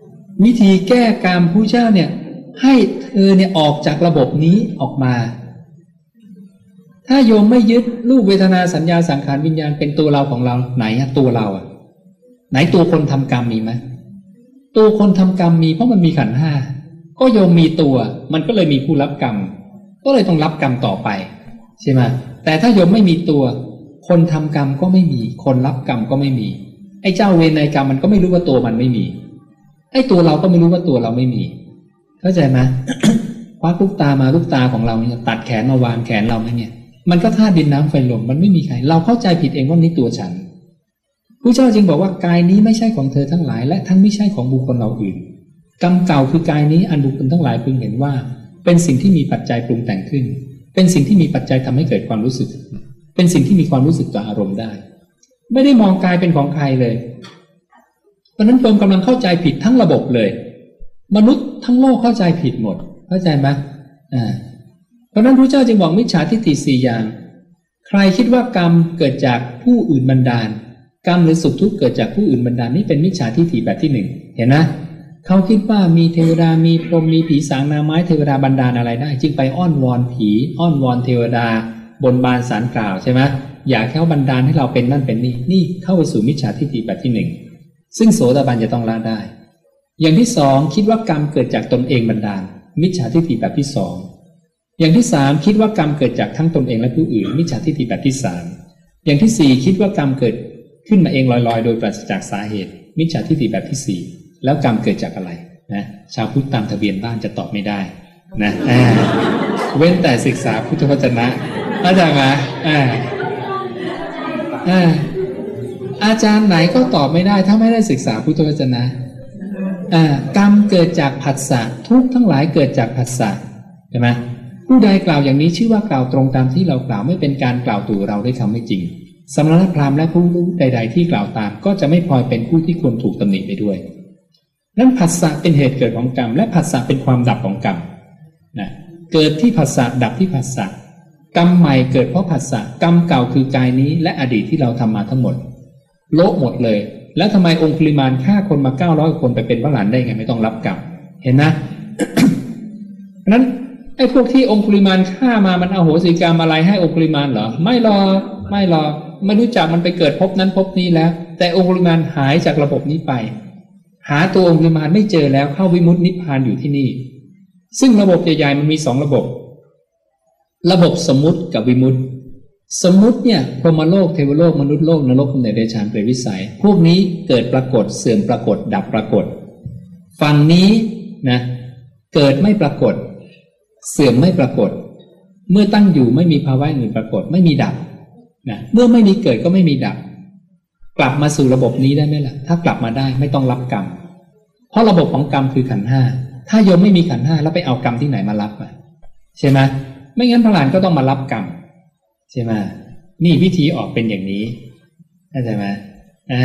วิธีแก้กรรมผู้เจ้าเนี่ยให้เธอเนี่ยออกจากระบบนี้ออกมาถ้าโยมไม่ยึดรูปเวทนาสัญญาสังขารวิญญาณเป็นตัวเราของเราไหนอะตัวเราอะไหนตัวคนทำกรรมมีไหมตัวคนทำกรรมมีเพราะมันมีขันธ์ห้าก็โยมมีตัวมันก็เลยมีผู้รับกรรมก็เลยต้องรับกรรมต่อไปใช่ไหมแต่ถ้าโยมไม่มีตัวคนทำกรรมก็ไม่มีคนรับกรรมก็ไม่มีไอ้เจ้าเวรในกรรมมันก็ไม่รู้ว่าตัวมันไม่มีไอ้ตัวเราก็ไม่รู้ว่าตัวเราไม่มีเข้าใจไหม ควักลูกตามาลูกตาของเราเนี่ยตัดแขนมาวางแขนเราไหมเนี่ยมันก็ธาตุดินน้ำไฟลมมันไม่มีใครเราเข้าใจผิดเองว่านี่ตัวฉันพระเจ้าจึงบอกว่ากายนี้ไม่ใช่ของเธอทั้งหลายและทั้งไม่ใช่ของบุคคลเราอื่นกรรมเก่าคือกายนี้อันบุคคลทั้งหลายพึงเห็นว่าเป็นสิ่งที่มีปัจจัยปรุงแต่งขึ้นเป็นสิ่งที่มีปัจจัยทำให้เกิดความรู้สึกเป็นสิ่งที่มีความรู้สึกต่ออารมณ์ได้ไม่ได้มองกายเป็นของใครเลยเพราะนั้นโยมกำลังเข้าใจผิดทั้งระบบเลยมนุษย์ทั้งโลกเข้าใจผิดหมดเข้าใจไหมอ่าเพราะนั้นพระเจ้าจึงบอกมิจฉาทิฏฐิสี่อย่างใครคิดว่ากรรมเกิดจากผู้อื่นบันดาลกรรมหรือสุขทุกข์เกิดจากผู้อื่นบันดาลนี่เป็นมิจฉาทิฏฐิแบบที่หนึ่งเห็นนะเขาคิดว่ามีเทวดามีพรหมมีผีสางนางไม้เทวดาบันดาลอะไรได้จึงไปอ้อนวอนผีอ้อนวอนเทวดาบนบานศาลกล่าวใช่ไหมอยากให้เขาบันดาลให้เราเป็นนั่นเป็นนี่นี่เข้าไปสู่มิจฉาทิฏฐิแบบที่หนึ่งซึ่งโสดาบันจะต้องละได้อย่างที่สองคิดว่ากรรมเกิดจากตนเองบันดาลมิจฉาทิฏฐิแบบที่สองอย่างที่สามคิดว่ากรรมเกิดจากทั้งตนเองและผู้อื่นมิจฉาทิฏฐิแบบที่สามอย่างที่สี่คิดว่ากรรมเกิดขึ้นมาเองลอยๆโดยปราศจากสาเหตุมิจฉาทิฏฐิแบบที่สี่แล้วกรรมเกิดจากอะไรนะชาวพุทธตามทะเบียนบ้านจะตอบไม่ได้นะเว้นแต่ศึกษาพุทธวจนะเข้าใจไหมอ่าอ่าอาจารย์ไหนก็ตอบไม่ได้ถ้าไม่ได้ศึกษาพุทธวจนะอ่ากรรมเกิดจากผัสสะทุกทั้งหลายเกิดจากผัสสะใช่ไหมผู้ใดกล่าวอย่างนี้ชื่อว่ากล่าวตรงตามที่เรากล่าวไม่เป็นการกล่าวตู่เราด้วยคำไม่จริงสมณพราหมณ์และผู้รู้ใดๆที่กล่าวตามก็จะไม่พลอยเป็นผู้ที่ควรถูกตำหนิไปด้วยนั้นผัสสะเป็นเหตุเกิดของกรรมและผัสสะเป็นความดับของกรรมนะเกิดที่ผัสสะดับที่ผัสสะกรรมใหม่เกิดเพราะผัสสะกรรมเก่าคือกายนี้และอดีตที่เราทำมาทั้งหมดโละหมดเลยแล้วทำไมองคุลิมานฆ่าคนมาเก้าร้อยคนไปเป็นพระหลานได้ไงไม่ต้องรับกรรมเห็นนะ นั้นไอ้พวกที่องคุลิมานฆ่ามามันอโหสิกรรมอะไรให้องคุลิมานเหรอไม่รอไม่รอไม่รู้จักมันไปเกิดภพนั้นภพนี้แล้วแต่องคุลิมานหายจากระบบนี้ไปหาตัวองคุลิมานไม่เจอแล้วเข้าวิมุตตินิพพานอยู่ที่นี่ซึ่งระบบใหญ่ๆมันมีสองระบบระบบสมมุติกับวิมุตติสมมุติเนี่ยพรหมโลกเทวโลกมนุษย์โลกนรกกำเนิดเดชานเปรตวิสัยพวกนี้เกิดปรากฏเสื่อมปรากฏดับปรากฏฝั่งนี้นะเกิดไม่ปรากฏเสื่อมไม่ปรากฏเมื่อตั้งอยู่ไม่มีภาวะอื่นปรากฏไม่มีดับนะเมื่อไม่มีเกิดก็ไม่มีดับกลับมาสู่ระบบนี้ได้ไหมล่ะถ้ากลับมาได้ไม่ต้องรับกรรมเพราะระบบของกรรมคือขันธ์ห้าถ้าโยมไม่มีขันธ์ห้าแล้วไปเอากรรมที่ไหนมารับอ่ะใช่ไหมไม่งั้นพระหลานก็ต้องมารับกรรมใช่ไหมนี่วิธีออกเป็นอย่างนี้เข้าใจไหมอ่า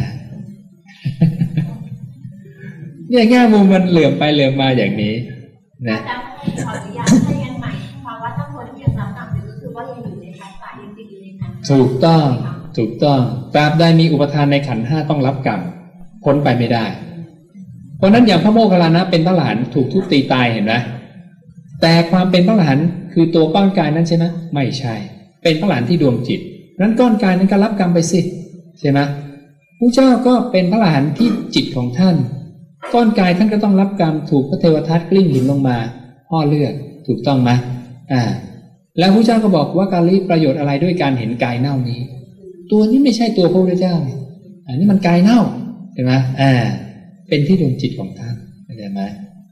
เนี่ยแง่มุมมันเหลื่อมไปเหลื่อมมาอย่างนี้นะขออนุญาตให้ยังใหม่เพราะว่าถ้าคนที่ยังรับกรรมอยู่ก็คือว่ายังอยู่ในขันธ์ตายังติดอยู่ในขันธ์ถูกต้องถูกต้องตราบใดมีอุปทานในขันธ์ห้าต้องรับกรรมพ้นไปไม่ได้เพราะนั้นอย่างพระโมคคัลลานะเป็นพระหลานถูกทุบตีตายเห็นไหมแต่ความเป็นพระหลานคือตัวก้อนกายนั้นใช่ไหมไม่ใช่เป็นพระหลานที่ดวงจิตนั้นก้อนกายนั้นก็รับกรรมไปสิใช่ไหมพระเจ้าก็เป็นพระหลานที่จิตของท่านก้อนกายท่านก็ต้องรับกรรมถูกพระเทวทัตกลิ้งหินลงมาห่อเลือดถูกต้องไหมอ่าแล้วพระเจ้าก็บอกว่าการรีประโยชน์อะไรด้วยการเห็นกายเน่านี้ตัวนี้ไม่ใช่ตัวพระพุทธเจ้าเนี่ยอันนี้มันกายเน่าใช่ไหมอ่าเป็นที่ดวงจิตของท่านเข้าใจไหม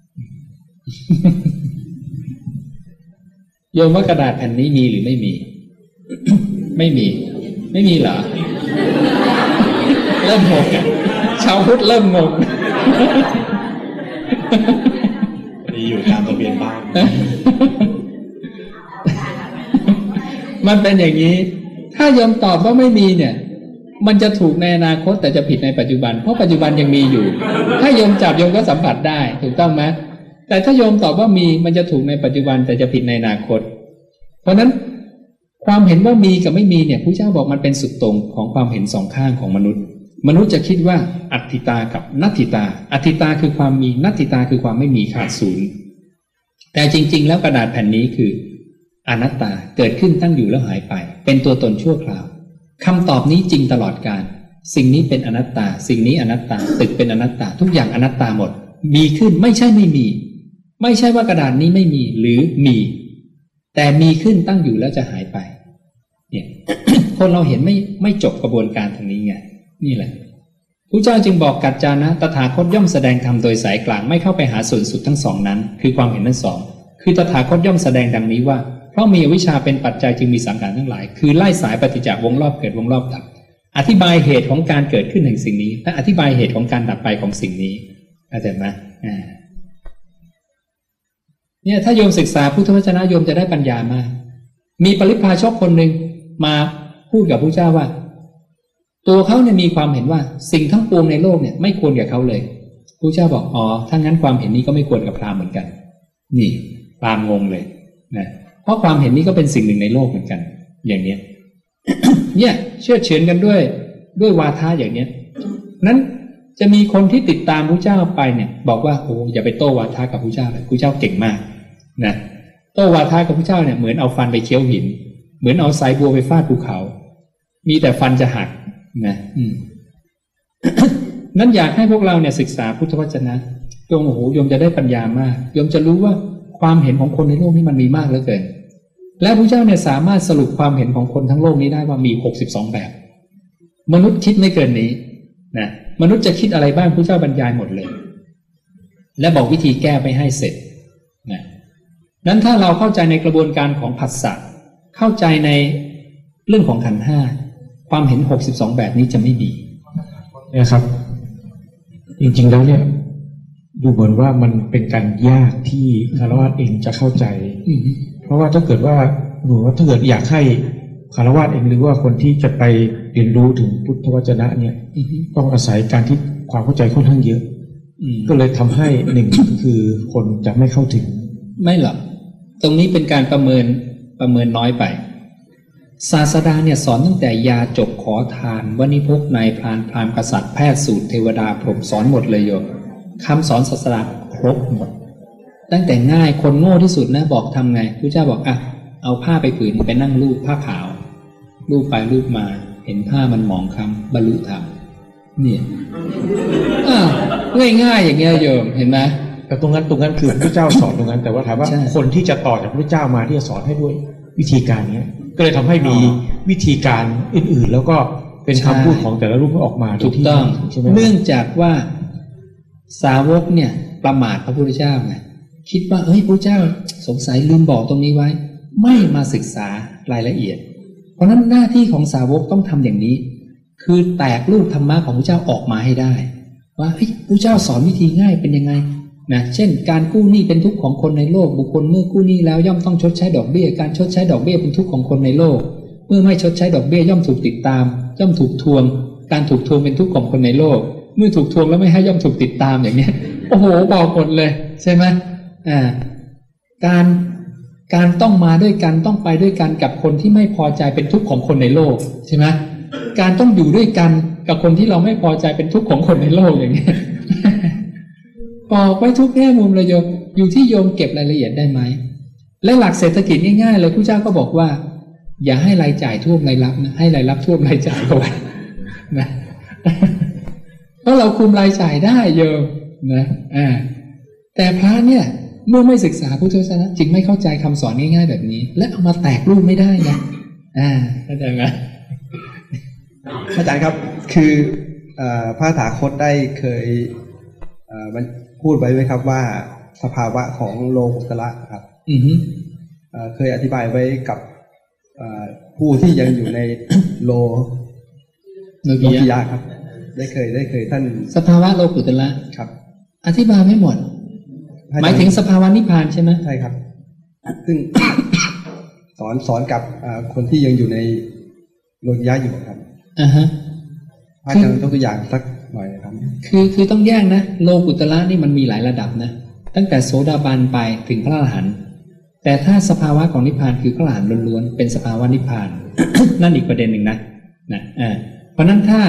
โยมว่ากระดาษแผ่นนี้มีหรือไม่มี ไม่มีไม่มีเหรอ เริ่มงงอ่ะชาวพุทธเริ่มงงมีอยู่ตามทะเบียนบ้านมันเป็นอย่างนี้ถ้าโยมตอบว่าไม่มีเนี่ยมันจะถูกในอนาคตแต่จะผิดในปัจจุบันเพราะปัจจุบันยังมีอยู่ถ้าโยมจับโยมก็สัมผัสได้ถูกต้องไหมแต่ถ้าโยมตอบว่ามีมันจะถูกในปัจจุบันแต่จะผิดในอนาคตเพราะนั้นความเห็นว่ามีกับไม่มีเนี่ยพระเจ้าบอกมันเป็นสุดตรงของความเห็นสองข้างของมนุษย์มนุษย์จะคิดว่าอัตถิตากับนัตถิตาอัตถิตาคือความมีนัตถิตาคือความไม่มีขาดศูนย์แต่จริงๆแล้วกระดาษแผ่นนี้คืออนัตตาเกิดขึ้นตั้งอยู่แล้วหายไปเป็นตัวตนชั่วคราวคำตอบนี้จริงตลอดกาลสิ่งนี้เป็นอนัตตาสิ่งนี้อนัตตาตึกเป็นอนัตตาทุกอย่างอนัตตาหมดมีขึ้นไม่ใช่ไม่มีไม่ใช่ว่ากระดาษนี้ไม่มีหรือมีแต่มีขึ้นตั้งอยู่แล้วจะหายไปเนี่ย คนเราเห็นไม่ไม่จบกระบวนการทางนี้ไงนี่แหละพระเจ้าจึงบอกกัจจานะตถาคตย่อมแสดงธรรมโดยสายกลางไม่เข้าไปหาส่วนสุดทั้งสองนั้นคือความเห็นทั้งสองคือตถาคตย่อมแสดงดังนี้ว่าเพราะมีอวิชชาเป็นปัจจัยจึงมีสังขารทั้งหลายคือไล่สายปฏิจจวงรอบเกิดวงรอบดับอธิบายเหตุของการเกิดขึ้นแห่งสิ่งนี้และอธิบายเหตุของการดับไปของสิ่งนี้เข้าใจไหมอ่าเนี่ยถ้าโยมศึกษาพุทธวจนะโยมจะได้ปัญญามากมีปริพพาชกคนหนึ่งมาพูดกับพระเจ้าว่าตัวเขาเนี่ยมีความเห็นว่าสิ่งทั้งปวงในโลกเนี่ยไม่ควรกับเขาเลยพระเจ้าบอกอ๋อถ้างั้นความเห็นนี้ก็ไม่ควรกับพราหมณ์เหมือนกันนี่พราหมณ์งงเลยนะเพราะความเห็นนี้ก็เป็นสิ่งหนึ่งในโลกเหมือนกันอย่างเนี้ย เนี่ยเชื่อเฉือนกันด้วยด้วยวาทะอย่างเนี้ยนั้นจะมีคนที่ติดตามพระเจ้าไปเนี่ยบอกว่าโอ้อย่าไปโต้วาทะกับพระเจ้าเลยพระเจ้าเก่งมากนะโต้วาทะกับพระเจ้าเนี่ยเหมือนเอาฟันไปเคี้ยวหินเหมือนเอาสายบัวไปฟาดภูเขามีแต่ฟันจะหักนะอืม นั้นอยากให้พวกเราเนี่ยศึกษาพุทธวจนะโยมโอ้โหโยมจะได้ปัญญามากโยมจะรู้ว่าความเห็นของคนในโลกนี้มันมีมากเหลือเกินและพระเจ้าเนี่ยสามารถสรุปความเห็นของคนทั้งโลกนี้ได้ว่ามีหกสิบสองแบบมนุษย์คิดไม่เกินนี้นะมนุษย์จะคิดอะไรบ้างพระเจ้าบรรยายหมดเลยและบอกวิธีแก้ไปให้เสร็จนะนั้นถ้าเราเข้าใจในกระบวนการของผัสสะเข้าใจในเรื่องของขันธ์ห้าความเห็นหกสิบสองแบบนี้จะไม่มีนะครับจริงๆแล้วเนี่ยดูเหมือนว่ามันเป็นการยากที่คฤหัสถ์เองจะเข้าใจเพราะว่าถ้าเกิดว่าหนูว่าถ้าเกิดอยากให้คฤหัสถ์เองหรือว่าคนที่จะไปเรียนรู้ถึงพุทธวจนะเนี่ยต้องอาศัยการที่ความเข้าใจค่อนข้างเยอะก็เลยทำให้หนึ่งคือคนจะไม่เข้าถึงไม่หรอกตรงนี้เป็นการประเมินประเมินน้อยไปศาสดาเนี่ยสอนตั้งแต่ยาจกขอทานวณิพกนายพรานพราหมณ์กษัตริย์แพทย์สูตรเทวดาพรหมสอนหมดเลยโยมคำสอนศาสดาครบหมดตั้งแต่ง่ายคนโง่ที่สุดนะบอกทำไงพระเจ้าบอกอ่ะเอาผ้าไปผืนไปนั่งลูบผ้าขาวลูบไปลูบมาเห็นผ้ามันหมองคล้ำบรรลุธรรมเนี่ยอ่าง่ายๆอย่างเงี้ยโยมเห็นไหมแต่ตรงนั้นตรงนั้นคือพระเจ้าสอนตรงนั้นแต่ว่าถามว่าคนที่จะต่อจากพระเจ้ามาที่จะสอนให้ด้วยวิธีการนี้ก็เลยทำให้มีวิธีการอื่นๆแล้วก็เป็นคำพูดของแต่ละรูปออกมาถูกต้องเนื่องจากว่าสาวกเนี่ยประมาทพระพุทธเจ้าไงคิดว่าเฮ้ยพระเจ้าสงสัยลืมบอกตรงนี้ไว้ไม่มาศึกษารายละเอียดเพราะนั้นหน้าที่ของสาวกต้องทำอย่างนี้คือแตกรูปธรรมะของพระเจ้าออกมาให้ได้ว่าเฮ้ยพระเจ้าสอนวิธีง่ายเป็นยังไงนะเช่นการกู้หนี้เป็นทุกข์ของคนในโลกบุคคลเมื่อกู้หนี้แล้วย่อมต้องชดใช้ดอกเบี้ยการชดใช้ดอกเบี้ยเป็นทุกข์ของคนในโลกเมื่อไม่ชดใช้ดอกเบี้ยย่อมถูกติดตามย่อมถูกทวงการถูกทวงเป็นทุกข์ของคนในโลกเมื่อถูกทวงแล้วไม่ให้ย่อมถูกติดตามอย่างเนี้ยโอ้โหบอกหมดเลยใช่ไหมอ่าการการต้องมาด้วยกันต้องไปด้วยกันกับคนที่ไม่พอใจเป็นทุกข์ของคนในโลกใช่ไหมการต้องอยู่ด้วยกันกับคนที่เราไม่พอใจเป็นทุกข์ของคนในโลกอย่างเนี้ยบอกไว้ทุกแง่มุมเลยโยมอยู่ที่โยมเก็บรายละเอียดได้ไหมและหลักเศรษฐกิจง่ายๆเลยพระเจ้าก็บอกว่าอย่าให้รายจ่ายท่วมรายรับนะให้รายรับท่วมรายจ่ายเอาไว้นะเพราะเราคุมรายจ่ายได้โยมนะอ่าแต่พระเนี่ยเมื่อไม่ศึกษาพุทธวจนะจึงไม่เข้าใจคำสอนง่ายๆแบบนี้และเอามาแตกรูปไม่ได้นะอ่าเข้าใจไหมอาจารย์ครับคือพระตถาคตได้เคยมันพูดไว้ไหมครับว่าสภาวะของโลกุตระครับอือฮึเคยอธิบายไว้กับผู้ที่ยังอยู่ในโลโลกิยะครับได้เคยได้เคยท่านสภาวะโลกุตระครับอธิบายไม่หมดหมายถึงสภาวะนิพพานใช่ไหมใช่ครับซึ่ง สอนสอนกับคนที่ยังอยู่ในโลกิยะอยู่ครับอ่าฮะพระอาจารย์ยกตัวอย่างสักหน่อยครับคือคือต้องแยกนะโลกุตระนี่มันมีหลายระดับนะตั้งแต่โสดาบันไปถึงพระอรหันต์แต่ถ้าสภาวะของนิพพานคือพระอรหันต์ล้วนๆเป็นสภาวะนิพพาน นั่นอีกประเด็นหนึ่งนะนะอ่าเพราะนั้นถ้า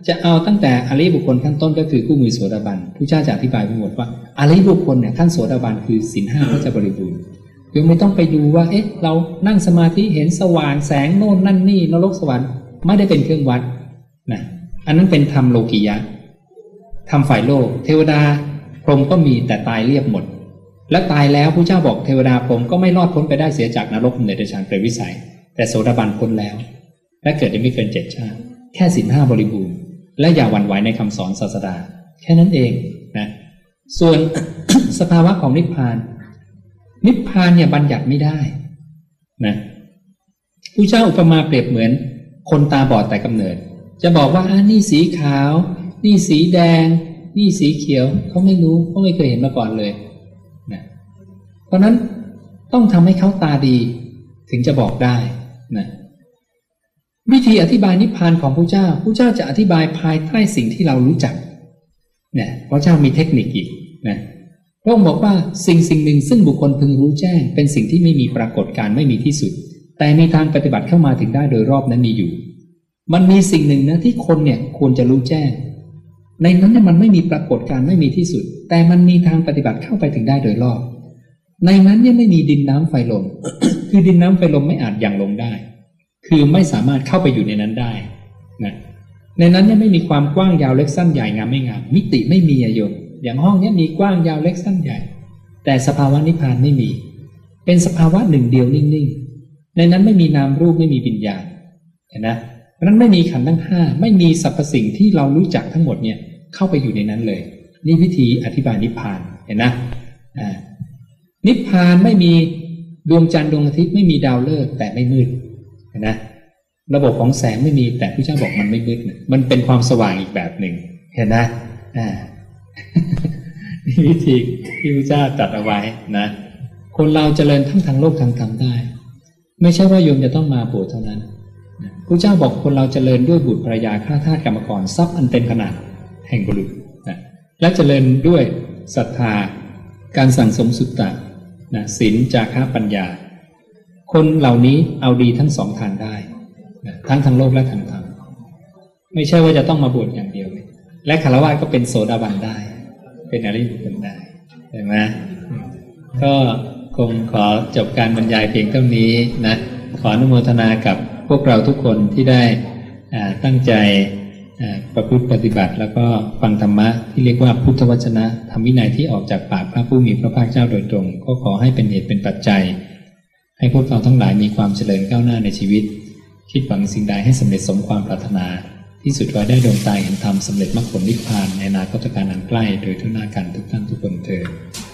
จะเอาตั้งแต่อริยบุคคลขั้นต้นก็คือคู่มือโสดาบันพระเจ้าจะอธิบายไปหมดว่าอริยบุคคลเนี่ยขั้นโสดาบันคือศีลห้าก็จะบริบูรณ์โยมไม่ต้องไปดูว่าเอ๊ะเรานั่งสมาธิเห็นสว่างแสงโน่นนั่นนี่นรกสวรรค์ไม่ได้เป็นเครื่องวัดนะอันนั้นเป็นธรรมโลกียะธรรมฝ่ายโลกเทวดาพรหมก็มีแต่ตายเรียบหมดและตายแล้วพระเจ้าบอกเทวดาพรหมก็ไม่รอดพ้นไปได้เสียจากนรกในเดชานเปรตวิสัยแต่โสดาบันพ้นแล้วและเกิดได้ไม่เกินเจ็ดชาติแค่ศีลห้าบริบูรณ์และอย่าหวั่นไหวในคำสอนศาสดาแค่นั้นเองนะส่วน สภาวะของนิพพานนิพพานเนี่ยบัญญัติไม่ได้นะพระเจ้าอุปมาเปรียบเหมือนคนตาบอดแต่กำเนิดจะบอกว่าอ่านี่สีขาวนี่สีแดงนี่สีเขียวเขาไม่รู้เขาไม่เคยเห็นมาก่อนเลยนะเพราะนั้นต้องทำให้เขาตาดีถึงจะบอกได้นะวิธีอธิบายนิพพานของพระเจ้าพระเจ้าจะอธิบายภายใต้สิ่งที่เรารู้จักเนี่ยพระเจ้ามีเทคนิคอีกนะพระองค์บอกว่าสิ่งสิ่งหนึ่งซึ่งบุคคลพึงรู้แจ้งเป็นสิ่งที่ไม่มีปรากฏการณ์ไม่มีที่สุดแต่มีทางปฏิบัติเข้ามาถึงได้โดยรอบนั้นมีอยู่มันมีสิ่งหนึ่งนะที่คนเนี่ยควรจะรู้แจ้งในนั้นเนี่ยมันไม่มีปรากฏการณ์ไม่มีที่สุดแต่มันมีทางปฏิบัติเข้าไปถึงได้โดยรอบในนั้นเนี่ยไม่มีดินน้ำไฟลม คือดินน้ำไฟลมไม่อาจยังลงได้คือไม่สามารถเข้าไปอยู่ในนั้นได้นะในนั้นเนี่ยไม่มีความกว้างยาวเล็กสั้นใหญ่งามไม่งามมิติไม่มีโยมอย่างห้องนี้มีกว้างยาวเล็กสั้นใหญ่แต่สภาวะนิพพานไม่มีเป็นสภาวะหนึ่งเดียวนิ่งๆในนั้นไม่มีนามรูปไม่มีวิญญาณเห็นนะเพราะนั้นไม่มีขันธ์ทั้งห้าไม่มีสรรพสิ่งที่เรารู้จักทั้งหมดเนี่ยเข้าไปอยู่ในนั้นเลยนี่วิธีอธิบายนิพพานเห็นนะอ่านิพพานไม่มีดวงจันทร์ดวงอาทิตย์ไม่มีดาวฤกษ์แต่ไม่มืดเห็นนะระบบของแสงไม่มีแต่พระเจ้าบอกมันไม่มืดนะมันเป็นความสว่างอีกแบบหนึ่งเห็นนะอ่า นี่วิธีที่พระเจ้าตรัสเอาไว้นะคนเราเจริญทั้งทางโลกทางธรรมได้ไม่ใช่ว่าโยมจะต้องมาบวชเท่านั้นพระเจ้าบอกคนเราเจริญด้วยบุตรภรรยาข้าทาสกรรมกรทรัพย์อันเต็มขนาดแห่งบุรุษนะและเจริญด้วยศรัทธาการสั่งสมสุตตะนะศีลจาคะปัญญาคนเหล่านี้เอาดีทั้งสองทางได้นะทั้งทางโลกและทางธรรมไม่ใช่ว่าจะต้องมาบวชอย่างเดียวและฆราวาสก็เป็นโสดาบันได้เป็นอริยบุคคลได้ใช่ไหมก็คงขอจบการบรรยายเพียงเท่านี้นะขออนุโมทนากับพวกเราทุกคนที่ได้ตั้งใจประพฤติปฏิบัติแล้วก็ฟังธรรมะที่เรียกว่าพุทธวจนะธรรมวินัยที่ออกจากปากพระผู้มีพระภาคเจ้าโดยตรงก็ขอให้เป็นเหตุเป็นปัจจัยให้พวกเราทั้งหลายมีความเจริญก้าวหน้าในชีวิตคิดหวังสิ่งใดให้สำเร็จสมความปรารถนาที่สุดไว้ได้ดวงตาเห็นธรรมสำเร็จมรรคผลนิพพานในอนาคตการอันใกล้โดยทุกหน้ากันทุกท่านทุกคนเถิด